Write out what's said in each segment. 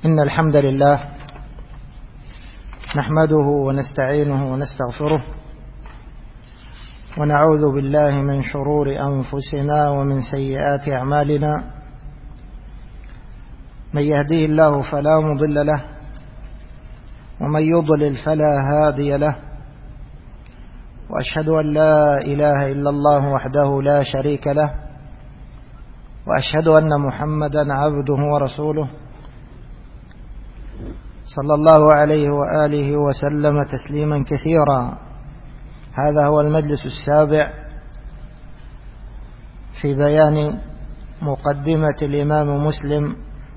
إن الحمد لله نحمده ونستعينه ونستغفره ونعوذ بالله من شرور أنفسنا ومن سيئات أعمالنا. من يهديه الله فلا مضل له ومن يضلل فلا هادي له، وأشهد أن لا إله إلا الله وحده لا شريك له، وأشهد أن محمدا عبده ورسوله صلى الله عليه وآله وسلم تسليما كثيرا. هذا هو المجلس السابع في بيان مقدمة الإمام مسلم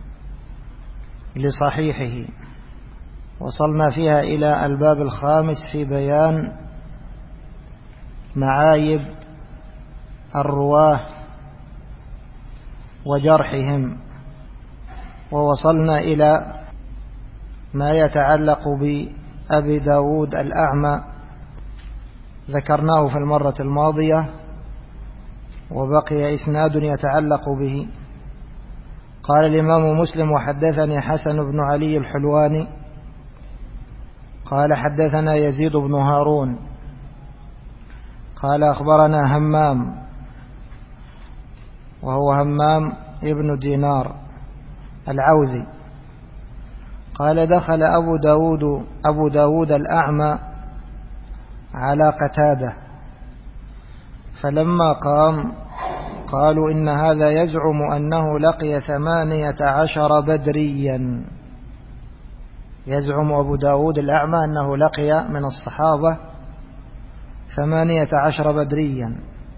لصحيحه، وصلنا فيها إلى الباب الخامس في بيان معايب الرواه وجرحهم، ووصلنا إلى ما يتعلق بأبي داود الأعمى، ذكرناه في المرة الماضية، وبقي إسناد يتعلق به. قال الإمام مسلم: وحدثني حسن بن علي الحلواني قال حدثنا يزيد بن هارون قال أخبرنا همام، وهو همام ابن دينار العوذي، قال دخل أبو داود الأعمى على قتادة، فلما قام قالوا إن هذا يزعم أنه لقي 18 بدريا. يزعم أبو داود الأعمى أنه لقي من الصحابة 18 بدريا.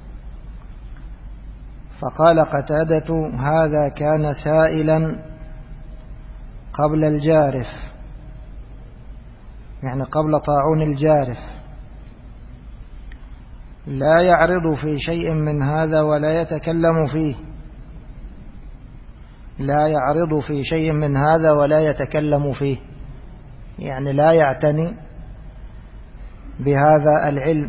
فقال قتادة: هذا كان سائلا قبل الجارف، يعني قبل طاعون الجارف، لا يعرض في شيء من هذا ولا يتكلم فيه، لا يعرض في شيء من هذا ولا يتكلم فيه، يعني لا يعتني بهذا العلم.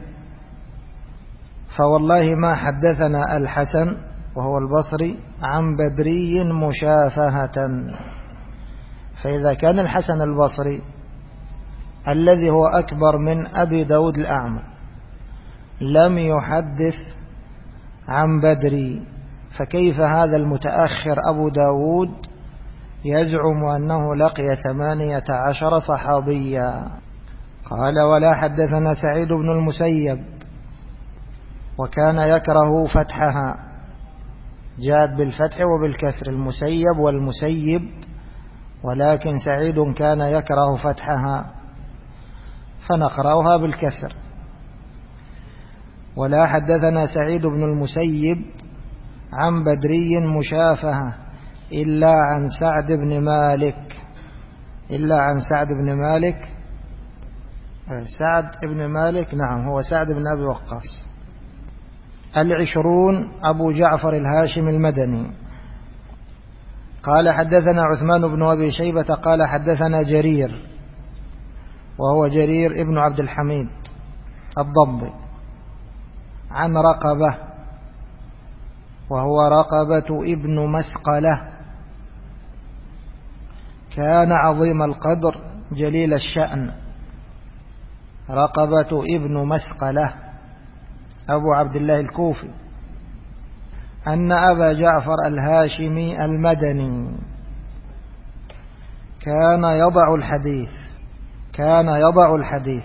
فوالله ما حدثنا الحسن وهو البصري عن بدري مشافهة. فإذا كان الحسن البصري الذي هو أكبر من أبي داود الأعمى لم يحدث عن بدري، فكيف هذا المتأخر أبو داود يزعم أنه لقي 18 صحابيا؟ قال: ولا حدثنا سعيد بن المسيب، وكان يكره فتحها، جاءت بالفتح وبالكسر، المسيب والمسيب، ولكن سعيد كان يكره فتحها فنقرأها بالكسر. ولا حدثنا سعيد بن المسيب عن بدري مشافهة إلا عن سعد بن مالك، سعد بن مالك، نعم، هو سعد بن أبي وقاص. 20 أبو جعفر الهاشم المدني قال حدثنا عثمان بن أبي شيبة قال حدثنا جرير، وهو جرير ابن عبد الحميد الضبي، عن رقبة، وهو رقبة ابن مسقلة، كان عظيم القدر جليل الشأن. رقبة ابن مسقلة أبو عبد الله الكوفي، أن أبا جعفر الهاشمي المدني كان يضع الحديث.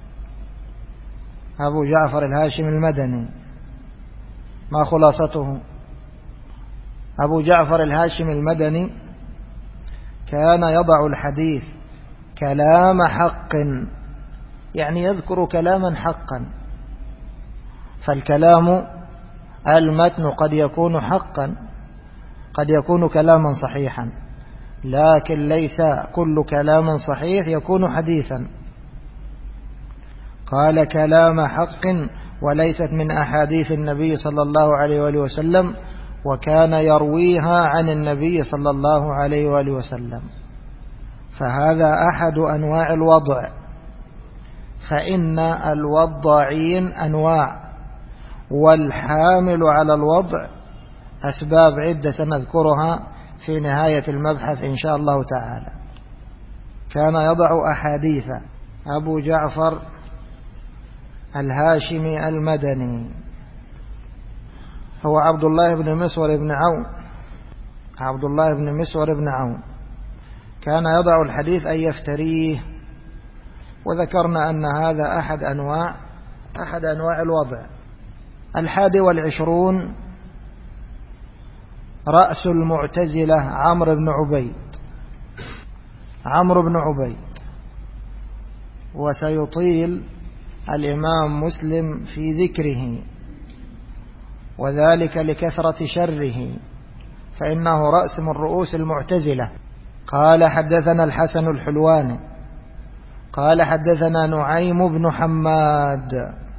أبو جعفر الهاشمي المدني ما خلاصته؟ أبو جعفر الهاشمي المدني كان يضع الحديث كلام حق، يعني يذكر كلاما حقا. فالكلام المتن قد يكون حقا، قد يكون كلاما صحيحا، لكن ليس كل كلام صحيح يكون حديثا. قال كلام حق وليست من أحاديث النبي صلى الله عليه وآله وسلم، وكان يرويها عن النبي صلى الله عليه وآله وسلم. فهذا أحد أنواع الوضع، فإن الوضاعين أنواع، والحامل على الوضع أسباب عدة سنذكرها في نهاية المبحث إن شاء الله تعالى. كان يضع أحاديث. أبو جعفر الهاشمي المدني هو عبد الله بن مسور بن عون. عبد الله بن مسور بن عون كان يضع الحديث أن يفتريه، وذكرنا أن هذا أحد أنواع الوضع. 21 رأس المعتزلة عمرو بن عبيد. وسيطيل الإمام مسلم في ذكره، وذلك لكثرة شره، فإنه رأس من رؤوس المعتزلة. قال حدثنا الحسن الحلواني قال حدثنا نعيم بن حماد.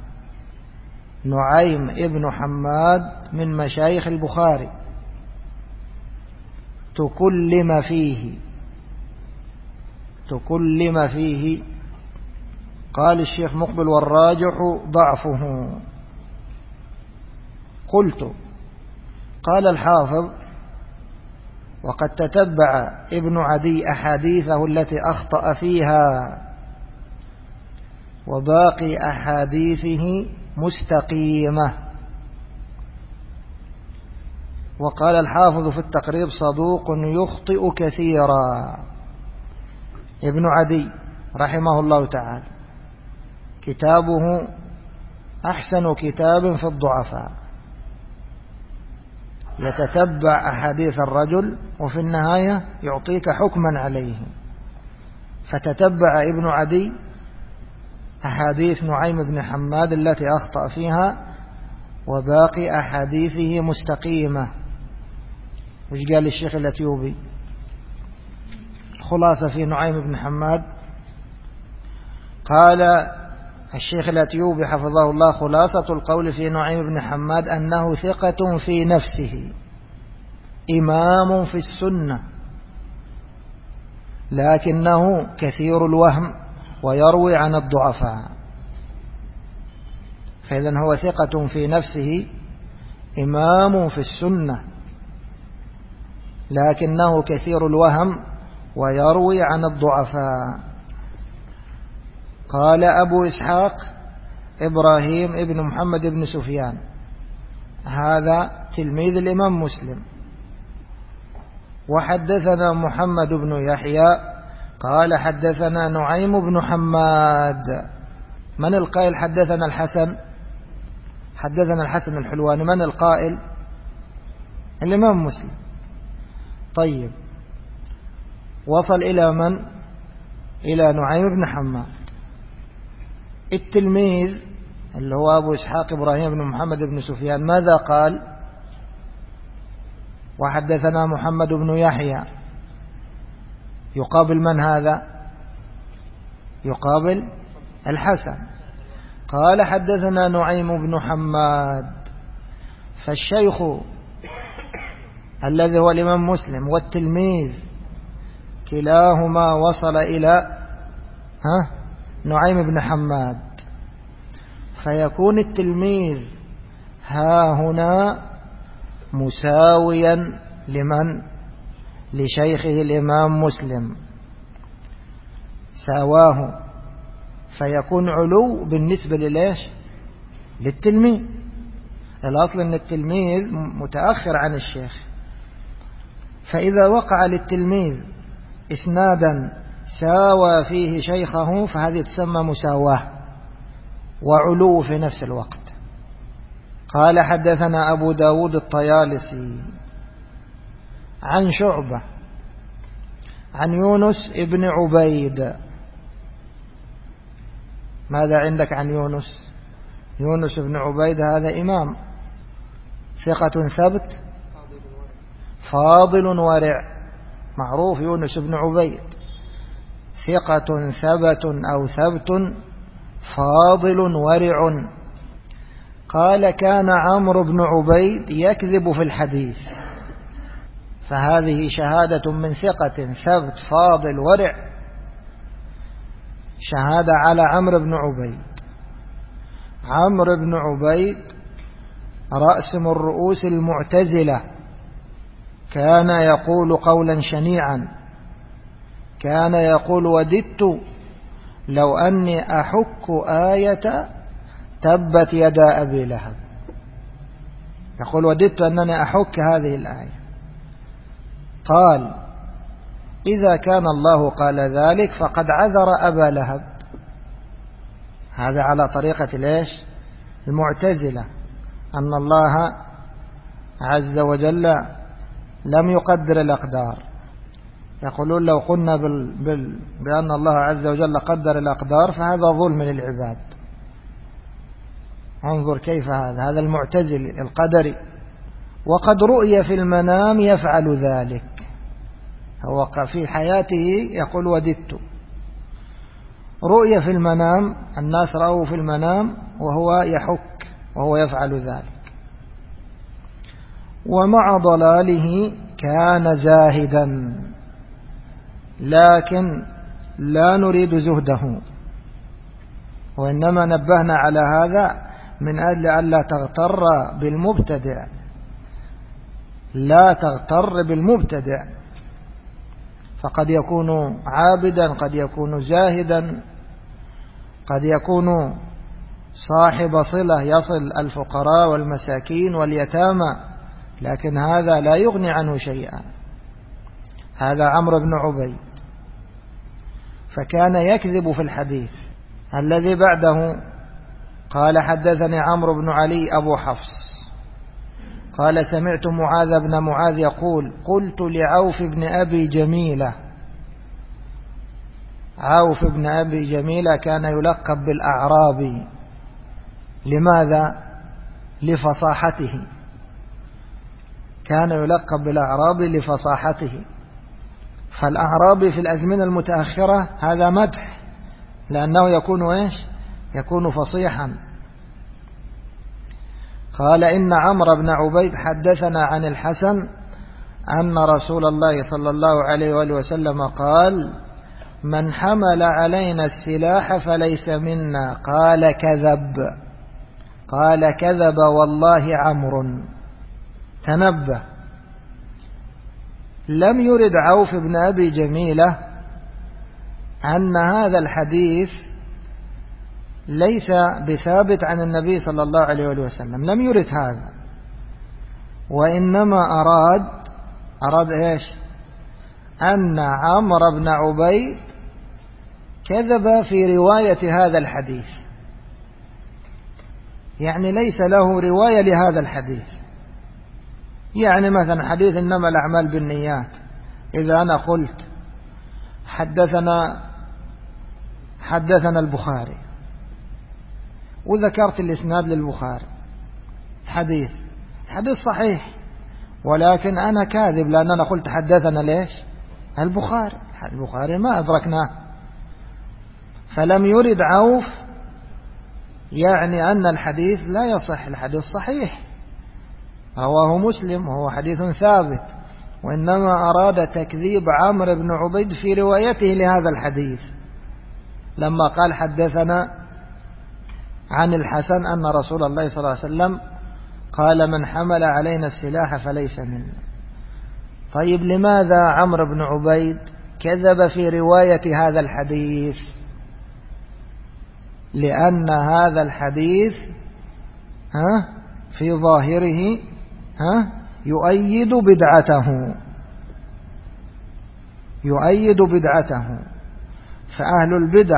نعيم ابن حماد من مشايخ البخاري، تكلم فيه. قال الشيخ مقبل والراجح ضعفه. قلت قال الحافظ وقد تتبع ابن عدي أحاديثه التي أخطأ فيها، وباقي أحاديثه مستقيمة. وقال الحافظ في التقريب صدوق يخطئ كثيرا. ابن عدي رحمه الله تعالى كتابه أحسن كتاب في الضعفاء، يتتبع أحاديث الرجل وفي النهاية يعطيك حكما عليه. فتتبع ابن عدي أحاديث نعيم بن حماد التي أخطأ فيها، وباقي أحاديثه مستقيمة. وش قال الشيخ الأتيوبي؟ خلاصة في نعيم بن حماد. قال الشيخ الأتيوبي حفظه الله خلاصة القول في نعيم بن حماد أنه ثقة في نفسه، إمام في السنة، لكنه كثير الوهم ويروي عن الضعفاء. فإذن هو ثقة في نفسه، إمام في السنة، لكنه كثير الوهم ويروي عن الضعفاء. قال أبو إسحاق إبراهيم ابن محمد بن سفيان، هذا تلميذ الإمام مسلم. وحدثنا محمد بن يحيى قال حدثنا نعيم بن حماد. من القائل حدثنا الحسن؟ حدثنا الحسن الحلواني. من القائل؟ الإمام مسلم. طيب، وصل إلى من؟ إلى نعيم بن حماد. التلميذ اللي هو أبو إسحاق إبراهيم بن محمد بن سفيان ماذا قال؟ وحدثنا محمد بن يحيى. يقابل من هذا؟ يقابل الحسن. قال حدثنا نعيم بن حماد. فالشيخ الذي هو الإمام مسلم والتلميذ كلاهما وصل إلى نعيم بن حماد، فيكون التلميذ ها هنا مساويا لمن؟ لشيخه الإمام مسلم، ساواه، فيكون علو بالنسبة لليش؟ للتلميذ. الأصل أن التلميذ متأخر عن الشيخ، فإذا وقع للتلميذ إسنادا ساوى فيه شيخه فهذه تسمى مساواة وعلو في نفس الوقت. قال حدثنا أبو داود الطيالسي عن شعبة عن يونس ابن عبيد. ماذا عندك عن يونس؟ يونس بن عبيد هذا إمام ثقة ثبت فاضل ورع، معروف يونس بن عبيد، ثقة ثبت أو ثبت فاضل ورع. قال كان عمرو بن عبيد يكذب في الحديث، فهذه شهادة من ثقة ثبت فاضل ورع، شهادة على عمرو بن عبيد. عمرو بن عبيد رأس من رؤوس المعتزلة، كان يقول قولا شنيعا، كان يقول وددت لو أني أحك آية تبت يدا أبي لهب. يقول وددت أنني أحك هذه الآية. قال إذا كان الله قال ذلك فقد عذر أبا لهب. هذا على طريقة ليش المعتزلة، أن الله عز وجل لم يقدر الأقدار. يقولون لو قلنا بأن الله عز وجل قدر الأقدار فهذا ظلم للعباد. انظر كيف هذا المعتزل القدري، وقد رؤي في المنام يفعل ذلك. هو في حياته يقول وددت، رؤي في المنام، الناس رأوه في المنام وهو يحك وهو يفعل ذلك. ومع ضلاله كان زاهدا، لكن لا نريد زهده، وإنما نبهنا على هذا من أجل ألا تغتر بالمبتدع. لا تغتر بالمبتدع، فقد يكون عابدا، قد يكون زاهدا، قد يكون صاحب صلة يصل الفقراء والمساكين واليتامى، لكن هذا لا يغني عنه شيئا. هذا عمرو بن عبيد، فكان يكذب في الحديث. الذي بعده قال حدثني عمرو بن علي أبو حفص قال سمعت معاذ بن معاذ يقول قلت لعوف بن أبي جميلة. عوف بن أبي جميلة كان يلقب بالأعرابي. لماذا؟ لفصاحته. كان يلقب بالأعرابي لفصاحته. فالأعرابي في الأزمنة المتأخرة هذا مدح، لأنه يكون إيش؟ يكون فصيحا. قال إن عمرو بن عبيد حدثنا عن الحسن أن رسول الله صلى الله عليه وآله وسلم قال من حمل علينا السلاح فليس منا. قال كذب. قال كذب والله عمرو. تنبه، لم يرد عوف بن أبي جميلة أن هذا الحديث ليس بثابت عن النبي صلى الله عليه وسلم، لم يرد هذا، وإنما أراد إيش؟ أن عمرو بن عبيد كذب في رواية هذا الحديث، يعني ليس له رواية لهذا الحديث. يعني مثلا حديث إنما الأعمال بالنيات، إذا أنا قلت حدثنا البخاري وذكرت الإسناد للبخاري، حديث صحيح، ولكن أنا كاذب لأن أنا قلت حدثنا ليش؟ البخاري ما أدركناه. فلم يرد عوف يعني أن الحديث لا يصح، الحديث صحيح رواه مسلم وهو حديث ثابت، وإنما أراد تكذيب عمرو بن عبيد في روايته لهذا الحديث لما قال حدثنا عن الحسن أن رسول الله صلى الله عليه وسلم قال من حمل علينا السلاح فليس منا. طيب لماذا عمرو بن عبيد كذب في رواية هذا الحديث؟ لأن هذا الحديث في ظاهره يؤيد بدعته. فأهل البدع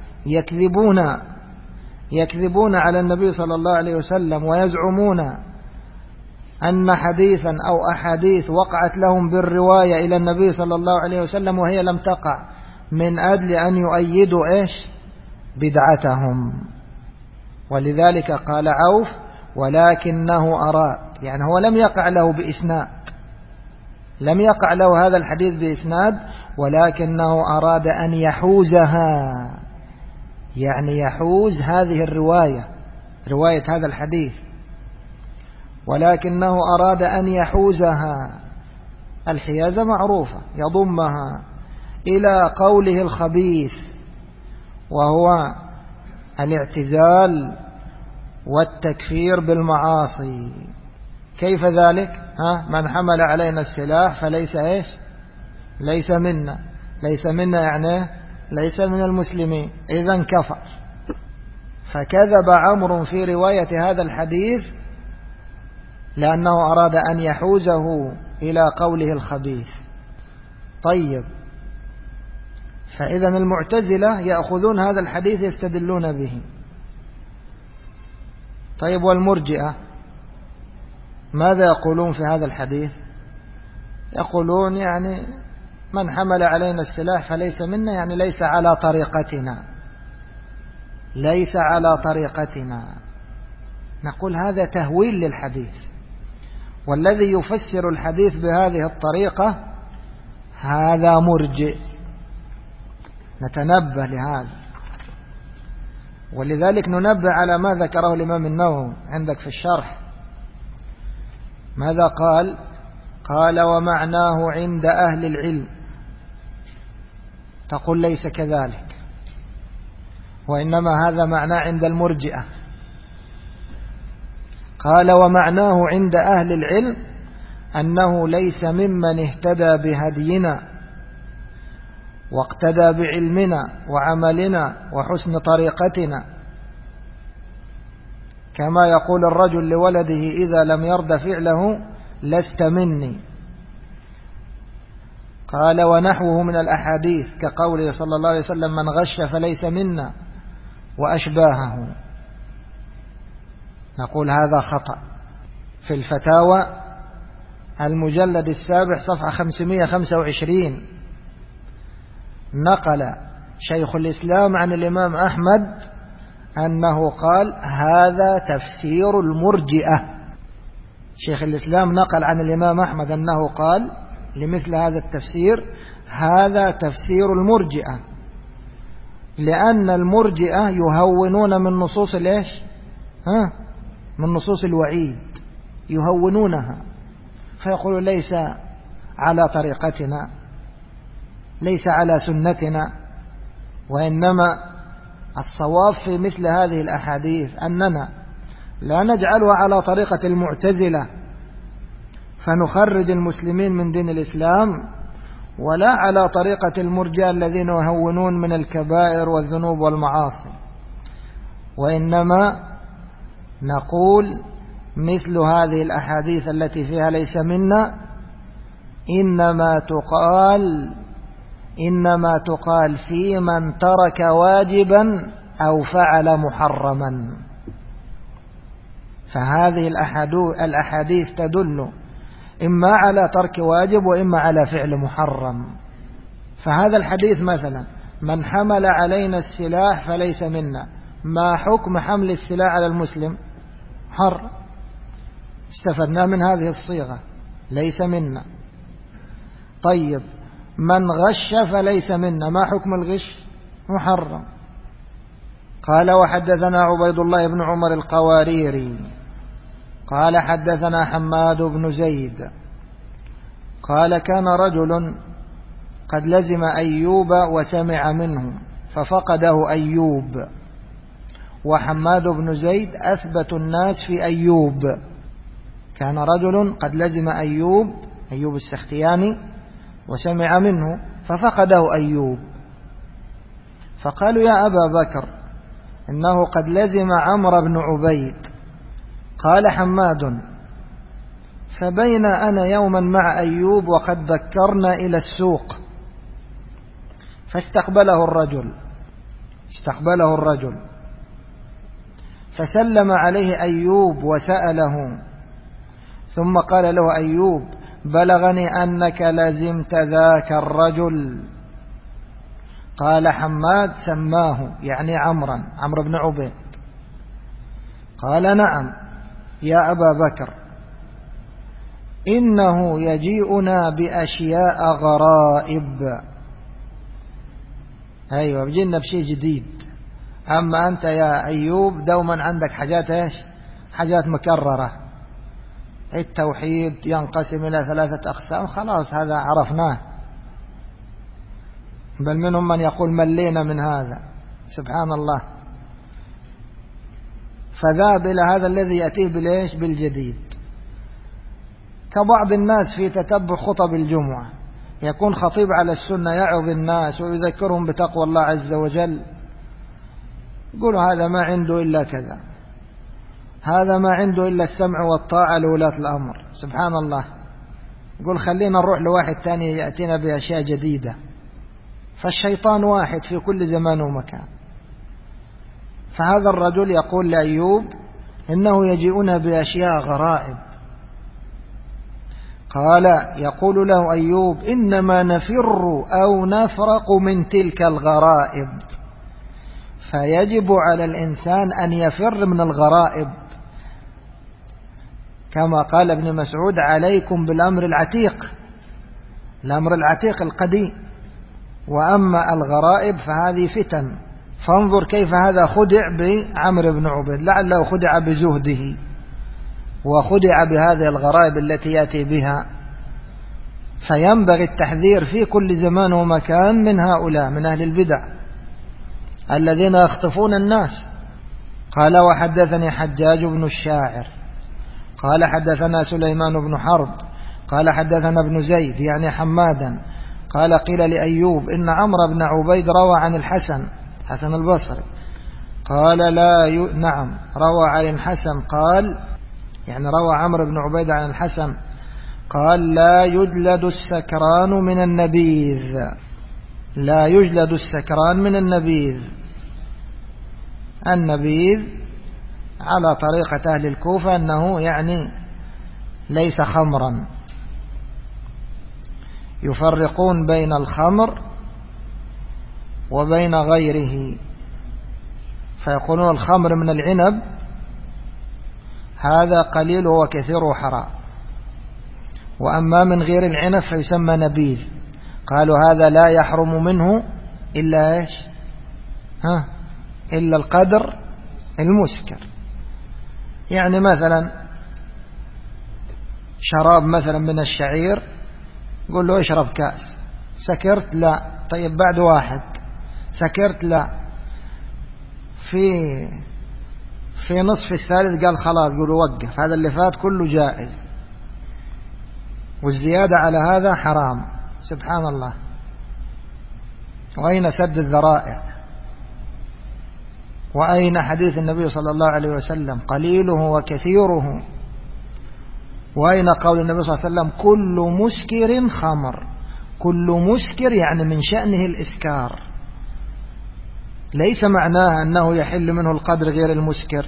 يكذبون على النبي صلى الله عليه وسلم ويزعمون أن حديثا أو أحاديث وقعت لهم بالرواية إلى النبي صلى الله عليه وسلم وهي لم تقع، من أجل أن يؤيدوا إيش؟ بدعتهم. ولذلك قال عوف ولكنه أراد، يعني هو لم يقع له بإسناد، لم يقع له هذا الحديث بإسناد، ولكنه أراد أن يحوزها، يعني يحوز هذه الرواية، رواية هذا الحديث، ولكنه أراد أن يحوزها. الحيازة معروفة، يضمها إلى قوله الخبيث وهو الاعتزال والتكفير بالمعاصي. كيف ذلك؟ من حمل علينا السلاح فليس إيش؟ ليس منا. ليس منا يعني ليس من المسلمين، إذن كفر. فكذب عمرو في رواية هذا الحديث لأنه أراد أن يحوزه إلى قوله الخبيث. طيب، فإذا المعتزلة يأخذون هذا الحديث يستدلون به. طيب، والمرجئة ماذا يقولون في هذا الحديث؟ يقولون يعني من حمل علينا السلاح فليس منا، يعني ليس على طريقتنا، ليس على طريقتنا. نقول هذا تهويل للحديث، والذي يفسر الحديث بهذه الطريقة هذا مرجئ. نتنبه لهذا، ولذلك ننبه على ما ذكره الإمام النووي عندك في الشرح. ماذا قال؟ قال ومعناه عند أهل العلم. تقول ليس كذلك، وإنما هذا معناه عند المرجئة. قال ومعناه عند أهل العلم أنه ليس ممن اهتدى بهدينا واقتدى بعلمنا وعملنا وحسن طريقتنا، كما يقول الرجل لولده إذا لم يرد فعله لست مني. قال ونحوه من الأحاديث كقوله صلى الله عليه وسلم من غش فليس منا وأشباهه. نقول هذا خطأ. في الفتاوى المجلد السابع صفحة 525 نقل شيخ الإسلام عن الإمام أحمد أنه قال هذا تفسير المرجئة. شيخ الإسلام نقل عن الإمام أحمد أنه قال لمثل هذا التفسير هذا تفسير المرجئة، لأن المرجئة يهونون من نصوص الإيش؟ من نصوص الوعيد، يهونونها، فيقولوا ليس على طريقتنا، ليس على سنتنا. وإنما الصواب في مثل هذه الأحاديث أننا لا نجعلها على طريقة المعتزلة فنخرج المسلمين من دين الإسلام، ولا على طريقة المرجئة الذين يهونون من الكبائر والذنوب والمعاصي. وإنما نقول مثل هذه الأحاديث التي فيها ليس منا إنما تقال في من ترك واجبا أو فعل محرما. فهذه الأحاديث تدل إما على ترك واجب وإما على فعل محرم. فهذا الحديث مثلا من حمل علينا السلاح فليس منا، ما حكم حمل السلاح على المسلم؟ حر. استفدنا من هذه الصيغة ليس منا. طيب، من غش فليس منا، ما حكم الغش؟ محرم. قال وحدثنا عبيد الله بن عمر القواريري قال حدثنا حماد بن زيد قال كان رجل قد لزم أيوب وسمع منه ففقده أيوب، وحماد بن زيد أثبت الناس في أيوب. كان رجل قد لزم أيوب السختياني وسمع منه ففقده أيوب، فقالوا يا أبا بكر إنه قد لزم عمرو بن عبيد. قال حماد فبين أنا يوما مع أيوب وقد بكرنا إلى السوق فاستقبله الرجل فسلم عليه أيوب وسأله، ثم قال له أيوب بلغني أنك لزمت ذاك الرجل. قال حماد سماه يعني عمرو بن عبيد. قال نعم يا أبا بكر إنه يجيئنا بأشياء غرائب. أيوة بجينا بشيء جديد. أما أنت يا أيوب دوما عندك حاجات مكررة. التوحيد ينقسم إلى 3 أقسام، خلاص هذا عرفناه، بل منهم من يقول ملينا من هذا. سبحان الله. فذهب إلى هذا الذي يأتيه بالجديد. كبعض الناس في تتبع خطب الجمعة يكون خطيب على السنة يعظ الناس ويذكرهم بتقوى الله عز وجل، يقولوا هذا ما عنده إلا كذا، هذا ما عنده إلا السمع والطاعة لولاة الأمر. سبحان الله، يقول خلينا نروح لواحد تاني يأتينا بأشياء جديدة. فالشيطان واحد في كل زمان ومكان. فهذا الرجل يقول لأيوب إنه يجيئون بأشياء غرائب. قال يقول له أيوب إنما نفر أو نفرق من تلك الغرائب. فيجب على الإنسان أن يفر من الغرائب، كما قال ابن مسعود عليكم بالأمر العتيق، الأمر العتيق القديم، وأما الغرائب فهذه فتن. فانظر كيف هذا خدع بعمرو بن عبيد، لعله خدع بزهده وخدع بهذه الغرائب التي يأتي بها. فينبغي التحذير في كل زمان ومكان من هؤلاء، من أهل البدع الذين يخطفون الناس. قال وحدثني حجاج بن الشاعر قال حدثنا سليمان بن حرب قال حدثنا ابن زيد يعني حمادا قال قيل لأيوب إن عمرو بن عبيد روى عن الحسن، حسن البصري، قال نعم روى عن الحسن، قال يعني روى عمرو بن عبيد عن الحسن قال لا يجلد السكران من النبيذ، لا يجلد السكران من النبيذ. النبيذ على طريقة أهل الكوفة أنه يعني ليس خمرا، يفرقون بين الخمر وبين غيره، فيقولون الخمر من العنب هذا قليل وكثير وحرام، وأما من غير العنب فيسمى نبيذ. قالوا هذا لا يحرم منه إلا إيش؟ إلا القدر المسكر. يعني مثلا شراب مثلا من الشعير، قل له اشرب كاس، سكرت لا، طيب بعد واحد سكرت لا، في نصف الثالث قال خلاص، قولوا وقف، هذا اللي فات كله جائز، والزيادة على هذا حرام. سبحان الله، وأين سد الذرائع؟ وأين حديث النبي صلى الله عليه وسلم قليله وكثيره؟ وأين قول النبي صلى الله عليه وسلم كل مسكر خمر؟ كل مسكر يعني من شأنه الإسكار، ليس معناه أنه يحل منه القدر غير المسكر.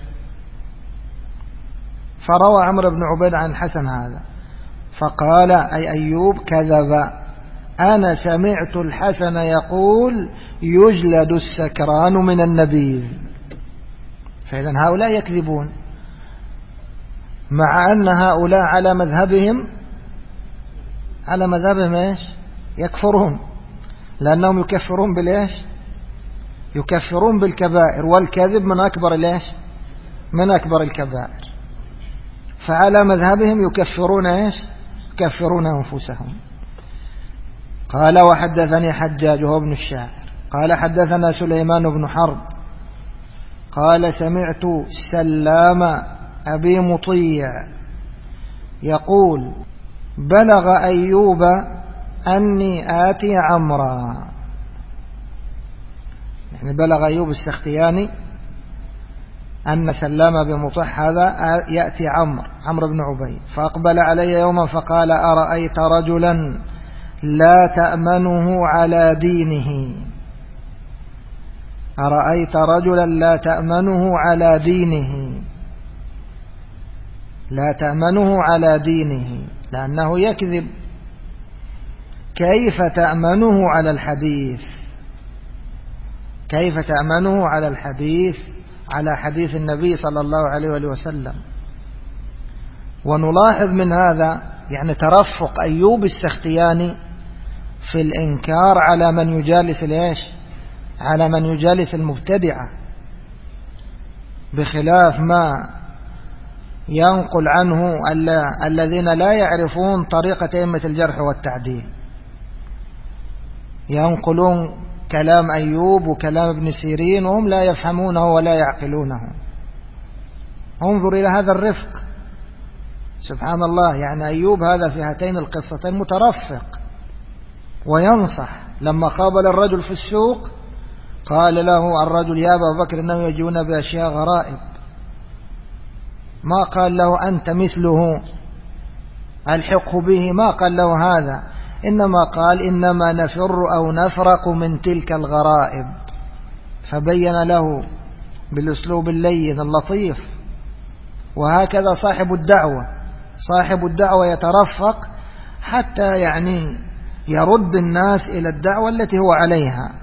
فروى عمرو بن عبيد عن الحسن هذا، فقال أي أيوب كذب، أنا سمعت الحسن يقول يجلد السكران من النبيذ. فإذن هؤلاء يكذبون، مع أن هؤلاء على مذهبهم إيش؟ يكفرون، لأنهم يكفرون بالإيش؟ يكفرون بالكبائر، والكذب من أكبر الإيش؟ من أكبر الكبائر. فعلى مذهبهم يكفرون إيش؟ يكفرون أنفسهم. قال وحدثني حجاج وهو ابن الشاعر قال حدثنا سليمان بن حرب قال سمعت سلام أبي مطيع يقول بلغ أيوب أني آتي عمرا، يعني بلغ أيوب السختياني أن سلام بن مطيع هذا يأتي عمرو بن عبيد، فأقبل علي يوما فقال أرأيت رجلا لا تأمنه على دينه، أرأيت رجلا لا تأمنه على دينه، لا تأمنه على دينه لأنه يكذب، كيف تأمنه على الحديث؟ كيف تأمنه على الحديث، على حديث النبي صلى الله عليه وآله وسلم؟ ونلاحظ من هذا يعني ترفق أيوب السختياني في الإنكار على من يجالس ليش؟ على من يجالس المبتدعة، بخلاف ما ينقل عنه الذين لا يعرفون طريقة أئمة الجرح والتعديل، ينقلون كلام أيوب وكلام ابن سيرين وهم لا يفهمونه ولا يعقلونه. انظر إلى هذا الرفق، سبحان الله، يعني أيوب هذا في هاتين القصتين مترفق، وينصح. لما قابل الرجل في السوق قال له الرجل: يا أبا بكر إنهم يجون بأشياء غرائب. ما قال له أنت مثله الحق به، ما قال له هذا، إنما قال: إنما نفر أو نفرق من تلك الغرائب. فبين له بالأسلوب اللين اللطيف. وهكذا صاحب الدعوة يترفق حتى يرد الناس إلى الدعوة التي هو عليها.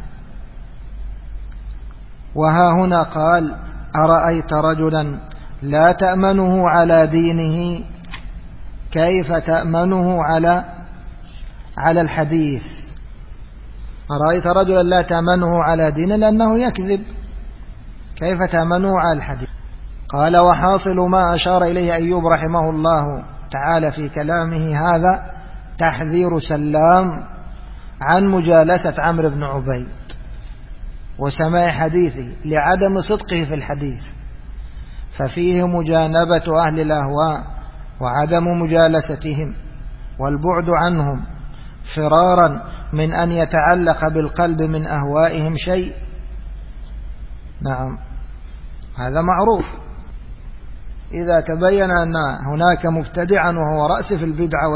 وها هنا قال: أرأيت رجلا لا تأمنه على دينه كيف تأمنه على الحديث. أرأيت رجلا لا تأمنه على دينه لأنه يكذب، كيف تأمنه على الحديث؟ قال: وحاصل ما أشار إليه أيوب رحمه الله تعالى في كلامه هذا تحذير سلام عن مجالسة عمرو بن عبيد وسماع حديثه لعدم صدقه في الحديث، ففيه مجانبة أهل الأهواء وعدم مجالستهم والبعد عنهم فرارا من أن يتعلق بالقلب من أهوائهم شيء. نعم، هذا معروف. إذا تبين أن هناك مبتدعا وهو رأس في البدعة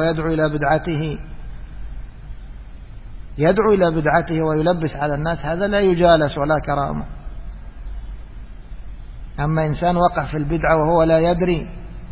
يدعو إلى بدعته ويلبس على الناس، هذا لا يجالس ولا كرامة. أما إنسان وقع في البدعة وهو لا يدري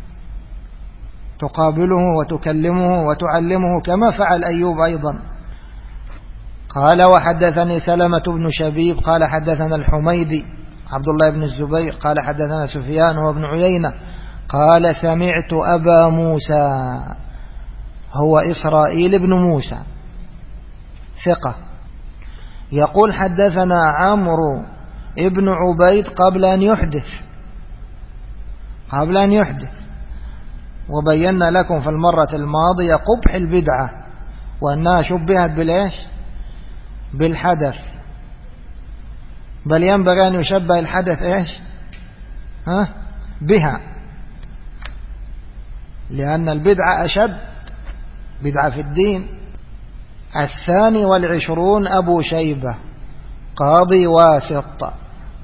تقابله وتكلمه وتعلمه كما فعل أيوب أيضا. قال: وحدثني سلمة بن شبيب قال حدثنا الحميدي عبد الله بن الزبير قال حدثنا سفيان وابن عيينة قال: سمعت أبا موسى، هو إسرائيل بن موسى ثقة، يقول: حدثنا عمرو ابن عبيد قبل أن يحدث. وبينا لكم في المرة الماضية قبح البدعة وأنها شبهت بالحدث، بل ينبغي أن يشبه الحدث بها، لأن البدعة أشد بدعة في الدين. 22 أبو شيبة قاضي واسط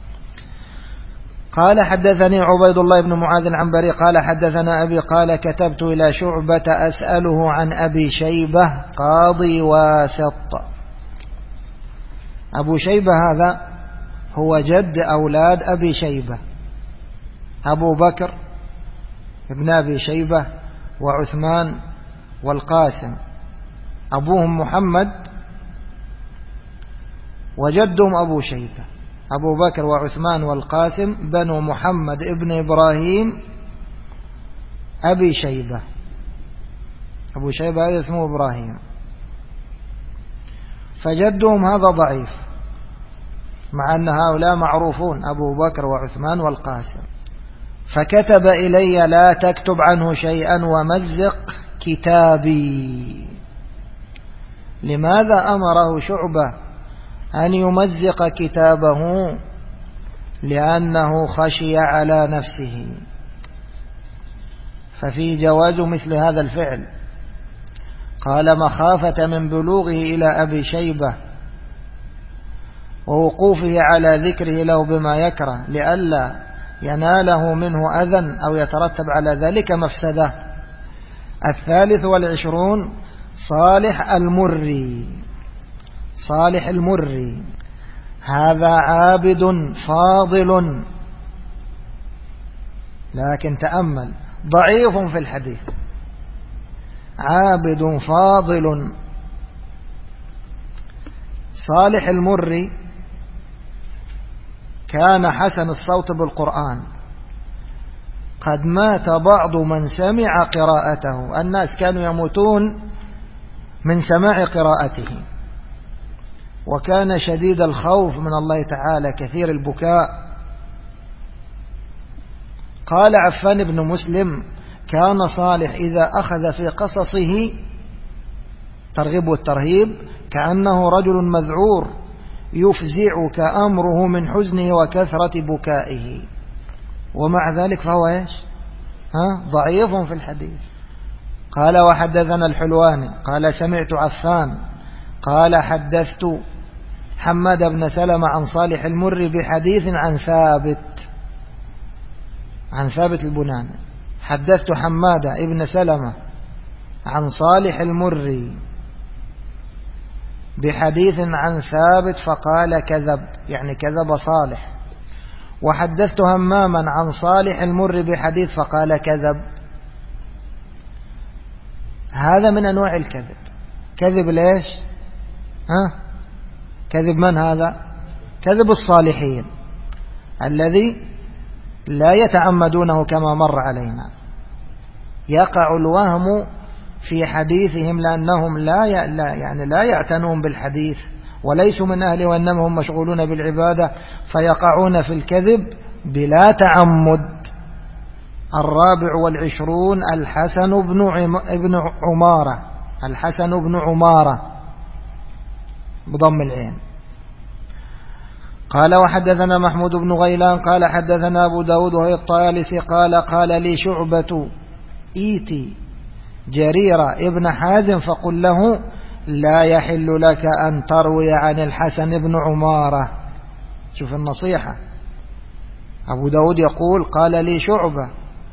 قال: حدثني عبيد الله بن معاذ العنبري قال: حدثنا أبي قال: كتبت إلى شعبة أسأله عن أبي شيبة قاضي واسط. أبو شيبة هذا هو جد أولاد أبي شيبة، أبو بكر ابن أبي شيبة وعثمان والقاسم، أبوهم محمد وجدهم أبو شيبة. أبو بكر وعثمان والقاسم بنو محمد ابن إبراهيم أبي شيبة. أبو شيبة هذا اسمه إبراهيم، فجدهم هذا ضعيف، مع أن هؤلاء معروفون أبو بكر وعثمان والقاسم. فكتب إلي: لا تكتب عنه شيئا ومزق كتابي. لماذا أمره شعبة أن يمزق كتابه؟ لأنه خشي على نفسه، ففي جواز مثل هذا الفعل. قال: مخافة من بلوغه إلى أبي شيبة ووقوفه على ذكره له بما يكره لئلا يناله منه أذى أو يترتب على ذلك مفسدة. 23 صالح المري هذا عابد فاضل، لكن تأمل، ضعيف في الحديث، عابد فاضل. صالح المري كان حسن الصوت بالقرآن، قد مات بعض من سمع قراءته، الناس كانوا يموتون من سماع قراءته، وكان شديد الخوف من الله تعالى كثير البكاء. قال عفان بن مسلم: كان صالح إذا أخذ في قصصه ترغيب والترهيب كأنه رجل مذعور يفزعك أمره من حزنه وكثرة بكائه، ومع ذلك فهو ضعيف في الحديث. قال: وحدثنا الحلواني قال: سمعت عفان قال حدثت حماد بن سلمة عن صالح المري بحديث عن ثابت البناني. حدثت حماد بن سلمة عن صالح المري بحديث عن ثابت فقال كذب، يعني كذب صالح. وحدثت هماما عن صالح المري بحديث فقال كذب. هذا من أنواع الكذب. كذب ليش؟ كذب من هذا؟ كذب الصالحين الذي لا يتعمدونه كما مر علينا. يقع الوهم في حديثهم لأنهم لا يعتنون بالحديث وليسوا من أهله، وإنما هم مشغولون بالعبادة فيقعون في الكذب بلا تعمد. 24 الحسن بن عمارة بضم العين. قال وحدثنا محمود بن غيلان قال حدثنا أبو داود وهي الطيالسي قال لي شعبة إيتي جرير ابن حازم فقل له لا يحل لك أن تروي عن الحسن بن عمارة. شوف النصيحة. أبو داود يقول قال لي شعبة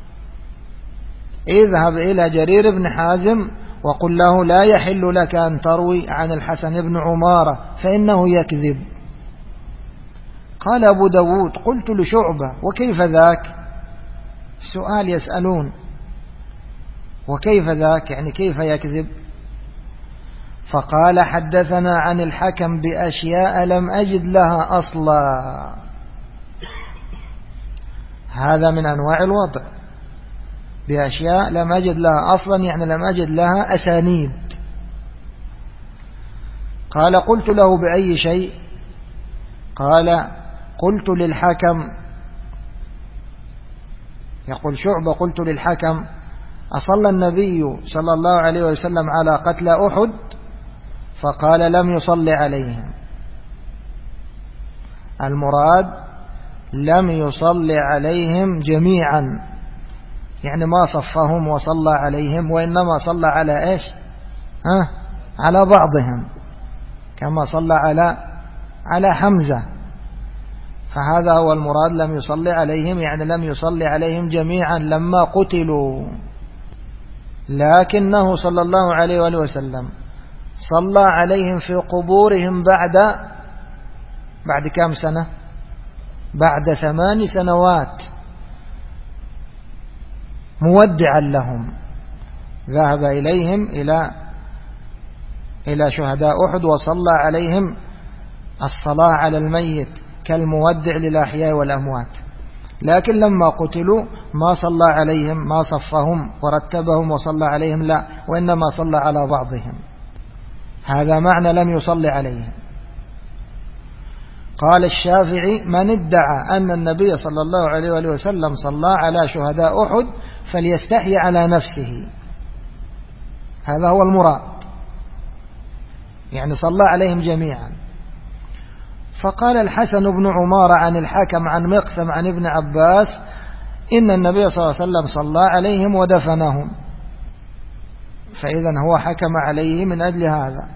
اذهب إلى جرير بن حازم وقل له لا يحل لك أن تروي عن الحسن بن عمارة فإنه يكذب. قال أبو داود قلت لشعبة وكيف ذاك؟ السؤال يسألون وكيف ذاك، يعني كيف يكذب؟ فقال حدثنا عن الحكم بأشياء لم أجد لها أصلا. هذا من أنواع الوضع، بأشياء لم أجد لها أصلا، يعني لم أجد لها أسانيد. قال قلت له بأي شيء؟ قال قلت للحكم، يقول شعبة قلت للحكم أصلى النبي صلى الله عليه وسلم على قتل أحد؟ فقال لم يصلي عليهم. المراد لم يصلي عليهم جميعا، يعني ما صفهم وصلى عليهم، وإنما صلى على إيش؟ على بعضهم كما صلى على حمزة. فهذا هو المراد لم يصلي عليهم، يعني لم يصلي عليهم جميعا لما قتلوا، لكنه صلى الله عليه وآله وسلم صلى عليهم في قبورهم بعد كم سنة؟ بعد 8 سنوات مودعا لهم. ذهب إليهم إلى شهداء أحد وصلى عليهم الصلاة على الميت كالمودع للأحياء والأموات، لكن لما قتلوا ما صلى عليهم، ما صفهم ورتبهم وصلى عليهم، لا، وإنما صلى على بعضهم. هذا معنى لم يصلي عليهم. قال الشافعي من ادعى أن النبي صلى الله عليه وآله وسلم صلى على شهداء أحد فليستحي على نفسه. هذا هو المراد، يعني صلى عليهم جميعا. فقال الحسن بن عمارة عن الحكم عن مقسم عن ابن عباس إن النبي صلى الله عليه وسلم صلى عليهم ودفنهم، فإذا هو حكم عليه من أجل هذا.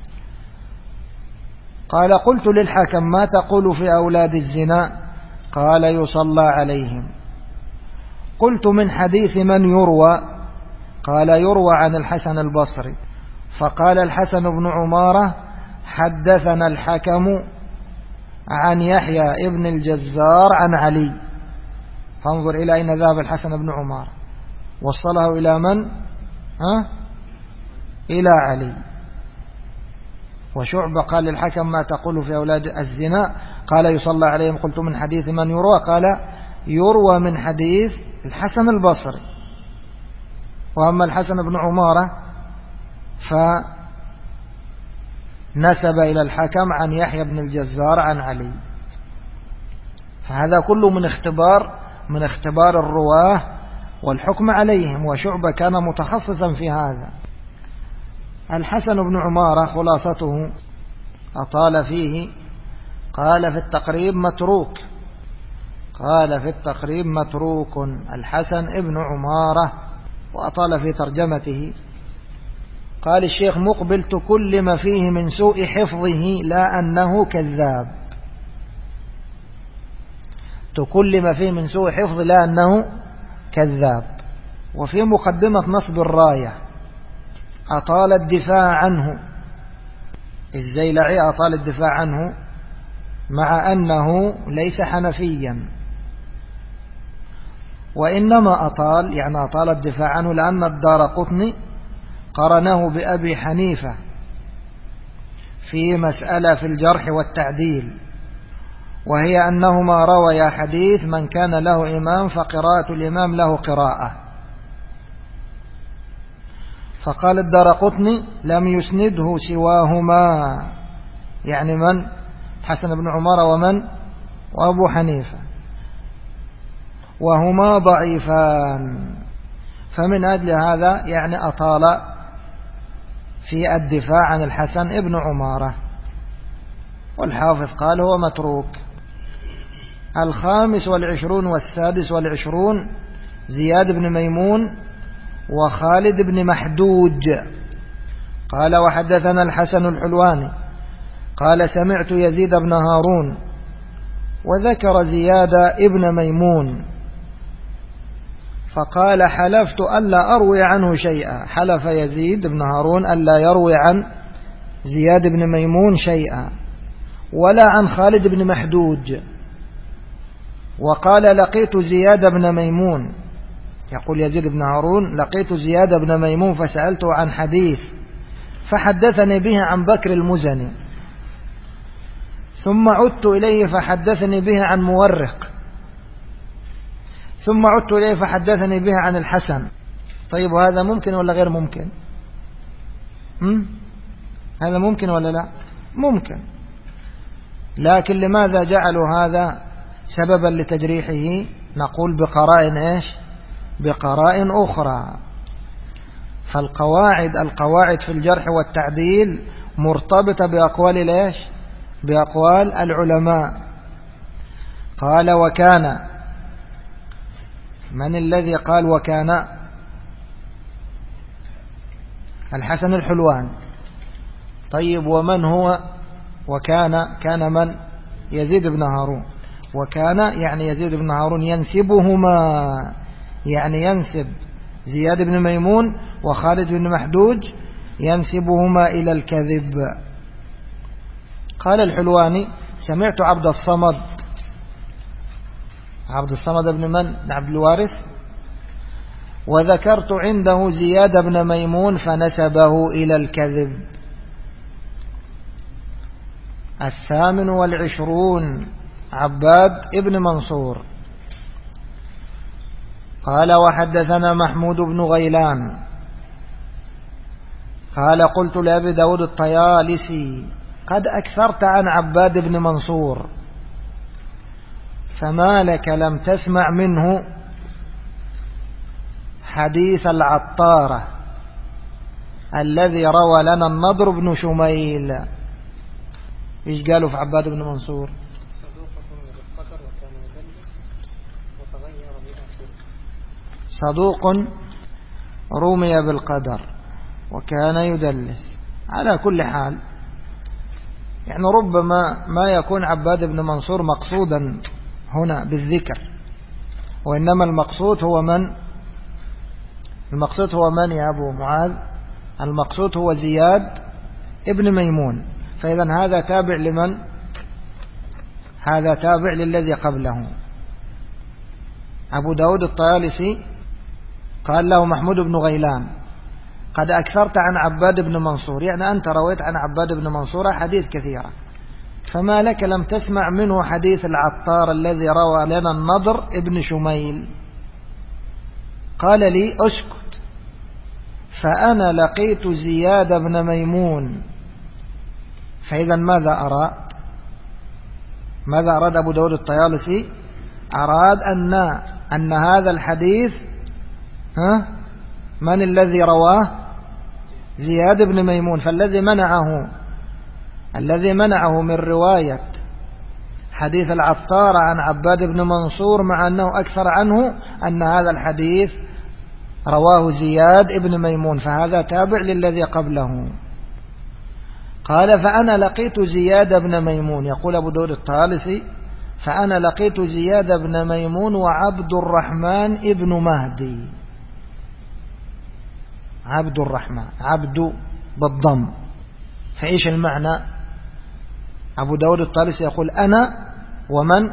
قال قلت للحكم ما تقول في أولاد الزنا؟ قال يصلى عليهم. قلت من حديث من يروى؟ قال يروى عن الحسن البصري. فقال الحسن بن عمارة حدثنا الحكم عن يحيى ابن الجزار عن علي. فانظر إلى أين ذهب الحسن بن عمارة، وصله إلى من؟ إلى علي. وشعبة قال للحكم ما تقول في أولاد الزنا؟ قال يصلى عليهم. قلت من حديث من يروى؟ قال يروى من حديث الحسن البصري. وأما الحسن بن عمارة فنسب إلى الحكم عن يحيى بن الجزار عن علي. فهذا كله من اختبار الرواه والحكم عليهم، وشعبة كان متخصصا في هذا. الحسن بن عمارة خلاصته أطال فيه، قال في التقريب متروك الحسن ابن عمارة، وأطال في ترجمته قال الشيخ مقبل: تكلم فيه من سوء حفظه لا أنه كذاب. تكلم فيه من سوء حفظه لا أنه كذاب. وفي مقدمة نصب الراية: أطال الدفاع عنه. الزيلعي أطال الدفاع عنه مع أنه ليس حنفيا، وإنما أطال يعني أطال الدفاع عنه لأن الدارقطني قرنه بأبي حنيفة في مسألة في الجرح والتعديل، وهي أنهما رويا حديث من كان له إمام فقراءة الإمام له قراءة. فقال الدارقطني: لم يسنده سواهما، يعني من؟ حسن بن عمر ومن؟ وأبو حنيفة، وهما ضعيفان. فمن أجل هذا يعني أطال في الدفاع عن الحسن ابن عمارة. والحافظ قال هو متروك. 25 والسادس زياد بن ميمون وخالد بن محدوج. قال: وحدثنا الحسن الحلواني قال: سمعت يزيد بن هارون، وذكر زياد ابن ميمون، فقال: حلفت ألا أروي عنه شيئا. حلف يزيد بن هارون ألا يروي عن زياد بن ميمون شيئا ولا عن خالد بن محدوج. وقال: لقيت زياد بن ميمون، يقول يزيد بن هارون: لقيت زياد بن ميمون فسألته عن حديث فحدثني به عن بكر المزني، ثم عدت إليه فحدثني به عن مورق، ثم عدت إليه فحدثني به عن الحسن. طيب وهذا ممكن ولا غير ممكن؟ هذا ممكن ولا لا؟ ممكن. لكن لماذا جعلوا هذا سببا لتجريحه؟ نقول بقرائن إيش؟ بقرائن أخرى. فالقواعد في الجرح والتعديل مرتبطة بأقوال ليش؟ بأقوال العلماء. قال: وكان. من الذي قال وكان؟ الحسن الحلوان. طيب ومن هو وكان؟ كان من؟ يزيد بن هارون. وكان يعني يزيد بن هارون ينسبهما، يعني ينسب زياد بن ميمون وخالد بن محدوج ينسبهما إلى الكذب. قال الحلواني: سمعت عبد الصمد بن من؟ عبد الوارث، وذكرت عنده زياد بن ميمون فنسبه إلى الكذب. 28 عباد ابن منصور. قال: وحدثنا محمود بن غيلان قال: قلت لأبي داود الطيالسي: قد أكثرت عن عباد بن منصور، فما لك لم تسمع منه حديث العطارة الذي روى لنا النضر بن شميل. إيش قالوا في عباد بن منصور؟ صدوق رمي بالقدر وكان يدلس. على كل حال يعني ربما ما يكون عباد بن منصور مقصودا هنا بالذكر، وإنما المقصود هو من؟ المقصود هو من يا أبو معاذ؟ المقصود هو زياد ابن ميمون. فإذا هذا تابع لمن؟ هذا تابع للذي قبله. أبو داود الطيالسي قال له محمود بن غيلان: قد أكثرت عن عباد بن منصور، يعني أنت رويت عن عباد بن منصور حديث كثيرة، فما لك لم تسمع منه حديث العطار الذي روى لنا النضر ابن شميل. قال لي: أسكت، فأنا لقيت زياد بن ميمون. فإذا ماذا أراد أبو داود الطيالسي؟ أراد أن هذا الحديث من الذي رواه؟ زياد بن ميمون. فالذي منعه من رواية حديث العطار عن عباد بن منصور مع أنه أكثر عنه أن هذا الحديث رواه زياد ابن ميمون، فهذا تابع للذي قبله. قال فأنا لقيت زياد بن ميمون، يقول أبو داود الطالسي فأنا لقيت زياد بن ميمون وعبد الرحمن ابن مهدي. عبد الرحمن، عبد بالضم، فإيش المعنى؟ أبو داود الطالسي يقول أنا ومن؟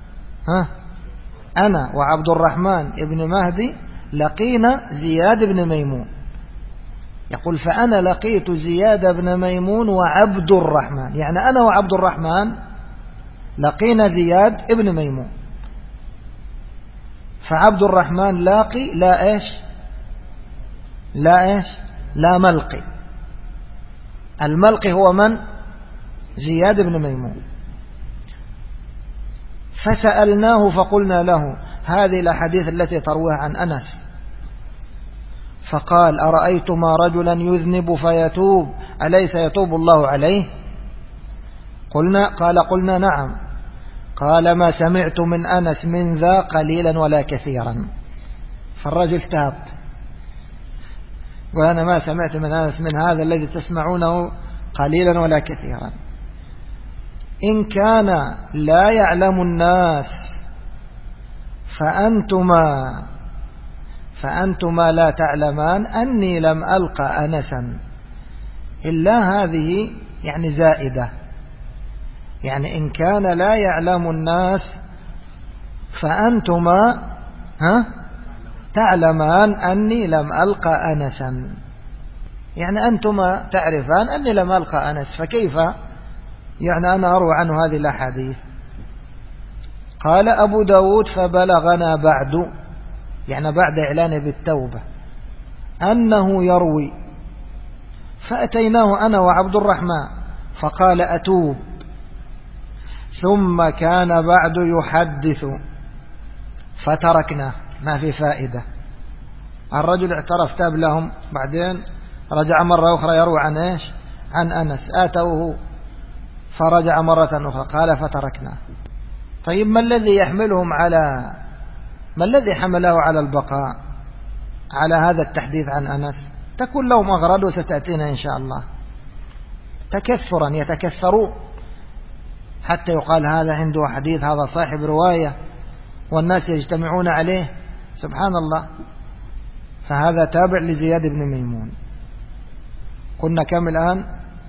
أنا وعبد الرحمن ابن مهدي لقينا زياد بن ميمون. يقول فأنا لقيت زياد بن ميمون وعبد الرحمن، يعني أنا وعبد الرحمن لقينا زياد ابن ميمون. فعبد الرحمن لاقي لا إيش؟ لا إيش؟ لا ملقي. الملقي هو من؟ زياد بن ميمون. فسألناه فقلنا له هذه الأحاديث التي ترويها عن أنس، فقال أرأيتما رجلا يذنب فيتوب أليس يتوب الله عليه؟ قلنا نعم. قال ما سمعت من أنس من ذا قليلا ولا كثيرا. فالرجل تاب، وأنا ما سمعت من أنس من هذا الذي تسمعونه قليلا ولا كثيرا. إن كان لا يعلم الناس فأنتما لا تعلمان أني لم ألقى أنسا إلا هذه، يعني زائدة، يعني إن كان لا يعلم الناس فأنتما تعلمان أني لم ألقى أنسا، يعني أنتما تعرفان أني لم ألقى أنس، فكيف يعني أنا أروى عنه هذه الأحاديث؟ قال أبو داود فبلغنا بعد، يعني بعد إعلانه بالتوبة، أنه يروي، فأتيناه أنا وعبد الرحمن فقال أتوب، ثم كان بعد يحدث فتركناه، ما في فائدة. الرجل اعترف تاب لهم، بعدين رجع مرة أخرى يروي عن إيش؟ عن أنس. آتوه فرجع مرة أخرى، قال فتركناه. طيب ما الذي حمله على البقاء على هذا التحديث عن أنس؟ تكون لهم أغراض وستأتينا إن شاء الله. تكثرا يتكثروا حتى يقال هذا عنده حديث، هذا صاحب رواية، والناس يجتمعون عليه، سبحان الله. فهذا تابع لزياد بن ميمون. قلنا كم الآن؟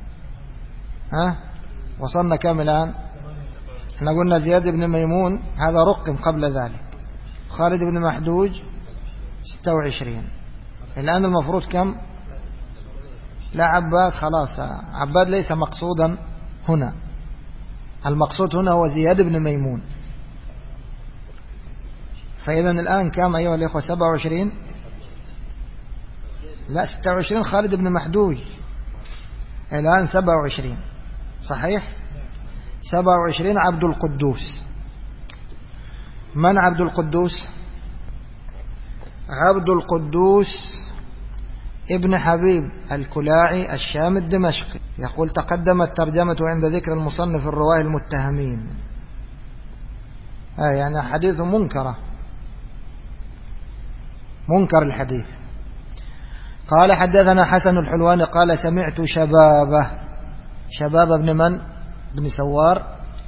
وصلنا كم الآن؟ احنا قلنا زياد بن ميمون هذا رقم قبل ذلك. خالد بن محدوج 26. الآن المفروض كم؟ لا عباد، خلاص عباد ليس مقصودا هنا، المقصود هنا هو زياد بن ميمون. فإذا الآن كم أيها الإخوة؟ 27. لا 26 خالد بن محدوج، الآن 27 صحيح. 27 عبد القدوس. من عبد القدوس؟ عبد القدوس ابن حبيب الكلاعي الشام الدمشقي. يقول تقدمت ترجمة عند ذكر المصنف الرواه المتهمين، يعني حديث منكر الحديث. قال حدثنا حسن الحلواني قال سمعت شباب بن من؟ بن سوار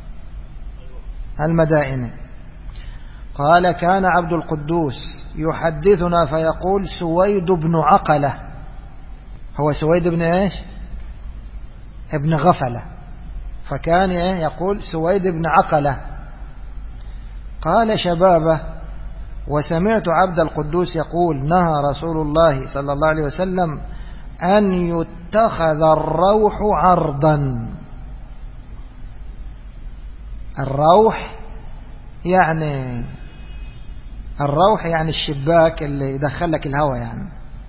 المدائني قال كان عبد القدوس يحدثنا فيقول سويد بن عقلة. هو سويد بن ايش؟ ابن غفلة، فكان يقول سويد بن عقلة. قال شبابه وسمعت عبد القدوس يقول نهى رسول الله صلى الله عليه وسلم أن يتخذ الروح عرضا. الروح يعني الشباك اللي يدخل لك الهواء، يعني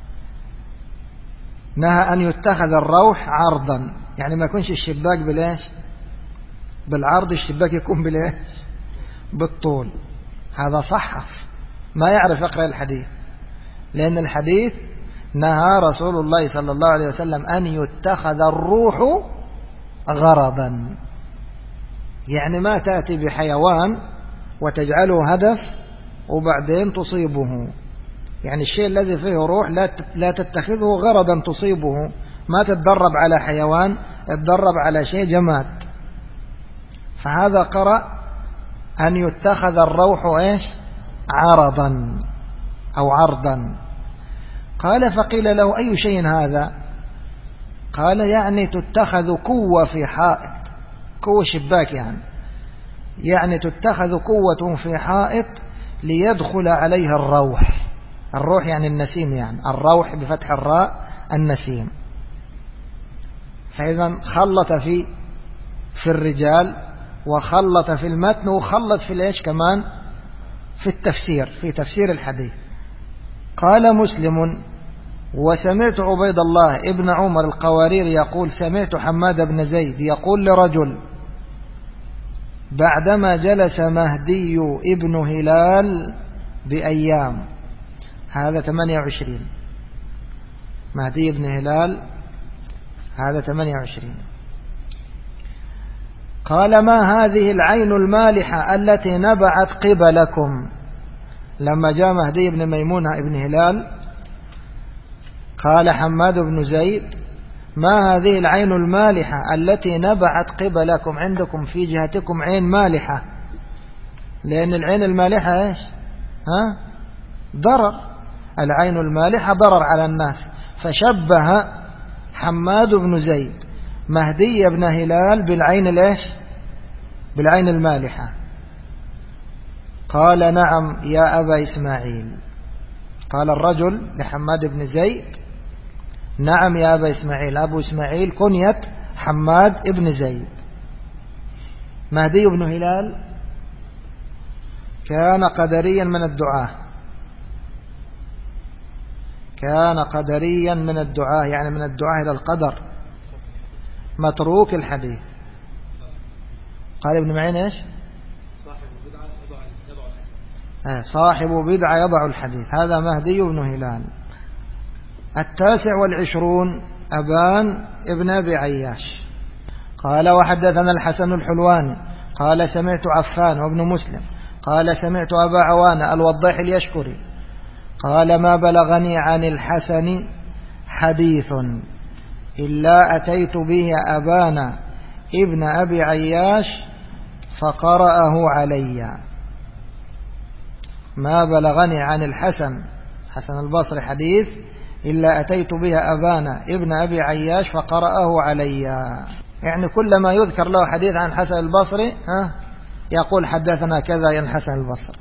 نهى أن يتخذ الروح عرضا، يعني ما يكونش الشباك بالإيش؟ بالعرض، الشباك يكون بالإيش؟ بالطول. هذا صحف ما يعرف يقرأ الحديث، لأن الحديث نهى رسول الله صلى الله عليه وسلم أن يتخذ الروح غرضا، يعني ما تأتي بحيوان وتجعله هدف وبعدين تصيبه، يعني الشيء الذي فيه روح لا تتخذه غرضا تصيبه، ما تتدرب على حيوان، تتدرب على شيء جماد. فهذا قرأ أن يتخذ الروح إيش؟ عرضا أو عرضا. قال فقيل له أي شيء هذا؟ قال يعني تتخذ قوة في حائط، قوة شباك، يعني تتخذ قوة في حائط ليدخل عليها الروح. الروح يعني النسيم، يعني الروح بفتح الراء النسيم. فإذا خلط في الرجال، وخلط في المتن، وخلط في الإيش كمان؟ في التفسير، في تفسير الحديث. قال مسلم: وسمعت عبيد الله ابن عمر القوارير يقول: سمعت حماد بن زيد يقول لرجل بعدما جلس مهدي ابن هلال بأيام، هذا 28، مهدي ابن هلال هذا 28. قال: ما هذه العين المالحة التي نبعت قبلكم؟ لما جاء مهدي بن ميمونة ابن هلال قال حماد بن زيد: ما هذه العين المالحة التي نبعت قبلكم؟ عندكم في جهتكم عين مالحة، لأن العين المالحة إيش؟ ضرر، العين المالحة ضرر على الناس. فشبه حماد بن زيد مهدي بن هلال بالعين الإيش؟ بالعين المالحة. قال: نعم يا أبا إسماعيل. قال الرجل لحماد بن زيد: نعم يا أبا إسماعيل. أبو إسماعيل كنية حماد بن زيد. مهدي بن هلال كان قدريا من الدعاة، كان قدريا من الدعاة، يعني من الدعاة إلى القدر، متروك الحديث. قال ابن معين إيش؟ صاحب بدعة يضع الحديث. هذا مهدي بن هلال. 29 أبان ابن أبي عياش قال: وحدثنا الحسن الحلواني قال: سمعت عفان وابن مسلم قال: سمعت أبا عوانة الوضاح اليشكري قال: ما بلغني عن الحسن حديث إلا أتيت به أبان ابن أبي عياش فقرأه علي. ما بلغني عن الحسن، حسن البصري، حديث إلا أتيت به أبان ابن أبي عياش فقرأه علي. يعني كلما يذكر له حديث عن حسن البصري يقول: حدثنا كذا عن حسن البصري.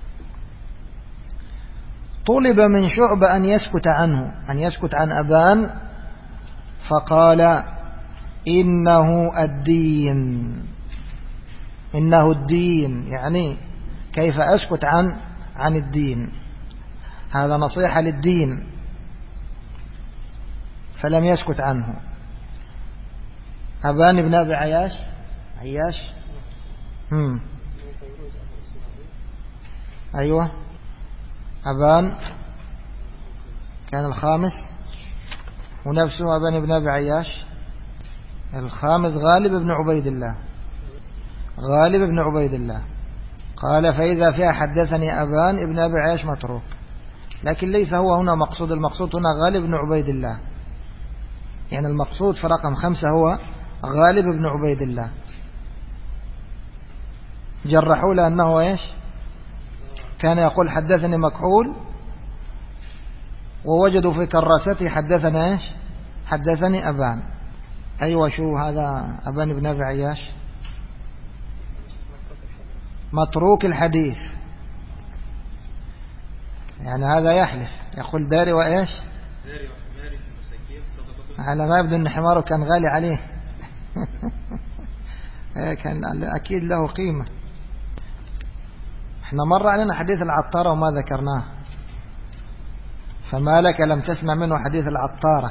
طلب من شعبة أن يسكت عنه، أن يسكت عن أبان، فقال: إنه الدين، إنه الدين، يعني كيف أسكت عن الدين؟ هذا نصيحة للدين، فلم يسكت عنه. أبان بن أبي عياش أيوة، أبان كان الخامس، ونفسه أبان بن أبي عياش الخامس غالب بن عبيد الله، غالب بن عبيد الله. قال: فإذا فيها حدثني أبان ابن أبي عياش متروك، لكن ليس هو هنا مقصود، المقصود هنا غالب بن عبيد الله، يعني المقصود في رقم 5 هو غالب بن عبيد الله. جرحوا لأنه إيش؟ كان يقول حدثني مكحول، ووجدوا في كراسته حدثنا إيش؟ حدثني أبان. أيوة، شو هذا؟ أبان بن أبي عياش متروك الحديث، يعني هذا يحلف يقول: داري وإيش؟ على ما يبدو أن حماره كان غالي عليه كان أكيد له قيمة. احنا مر علينا حديث العطارة وما ذكرناه، فما لك لم تسمع منه حديث العطارة؟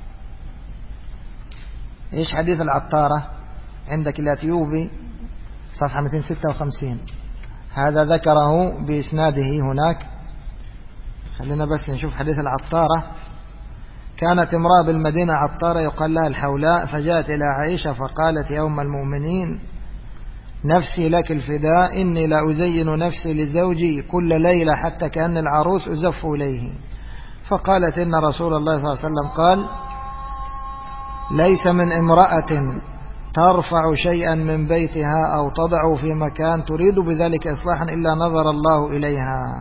ايش حديث العطارة؟ عندك الأتيوبي صفحة 256، هذا ذكره بإسناده هناك. خلينا بس نشوف حديث العطارة. كانت امرأة بالمدينة عطارة يقال لها الحولاء، فجاءت إلى عائشة فقالت: يا أم المؤمنين، نفسي لك الفداء إني لا أزين نفسي لزوجي كل ليلة حتى كأن العروس أزف إليه. فقالت إن رسول الله صلى الله عليه وسلم قال ليس من امرأة ترفع شيئا من بيتها أو تضع في مكان تريد بذلك إصلاحا إلا نظر الله إليها.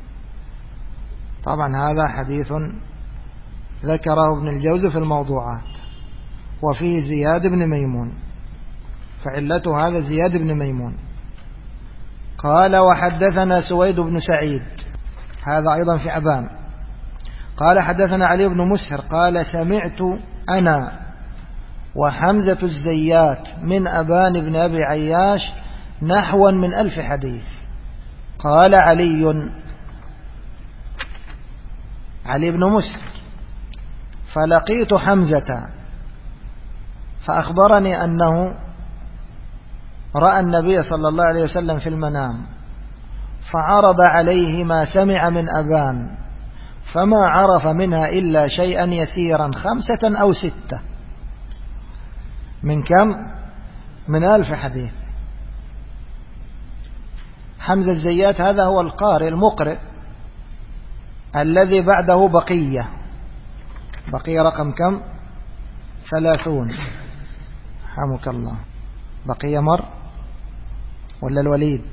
طبعا هذا حديث ذكره ابن الجوزي في الموضوعات وفيه زياد بن ميمون، فعلته هذا زياد بن ميمون. قال وحدثنا سويد بن سعيد، هذا أيضا في أبان. قال حدثنا علي بن مسهر قال سمعت أنا وحمزة الزيات من أبان بن أبي عياش نحوا من 1000 حديث. قال علي بن مسهر فلقيت حمزة فأخبرني أنه رأى النبي صلى الله عليه وسلم في المنام فعرض عليه ما سمع من أبان فما عرف منها إلا شيئا يسيرا 5 أو 6 من كم؟ من 1000 حديث. حمزة الزيات هذا هو القارئ المقرئ الذي بعده بقية رقم كم؟ 30. حمك الله. بقية مر ولا الوليد؟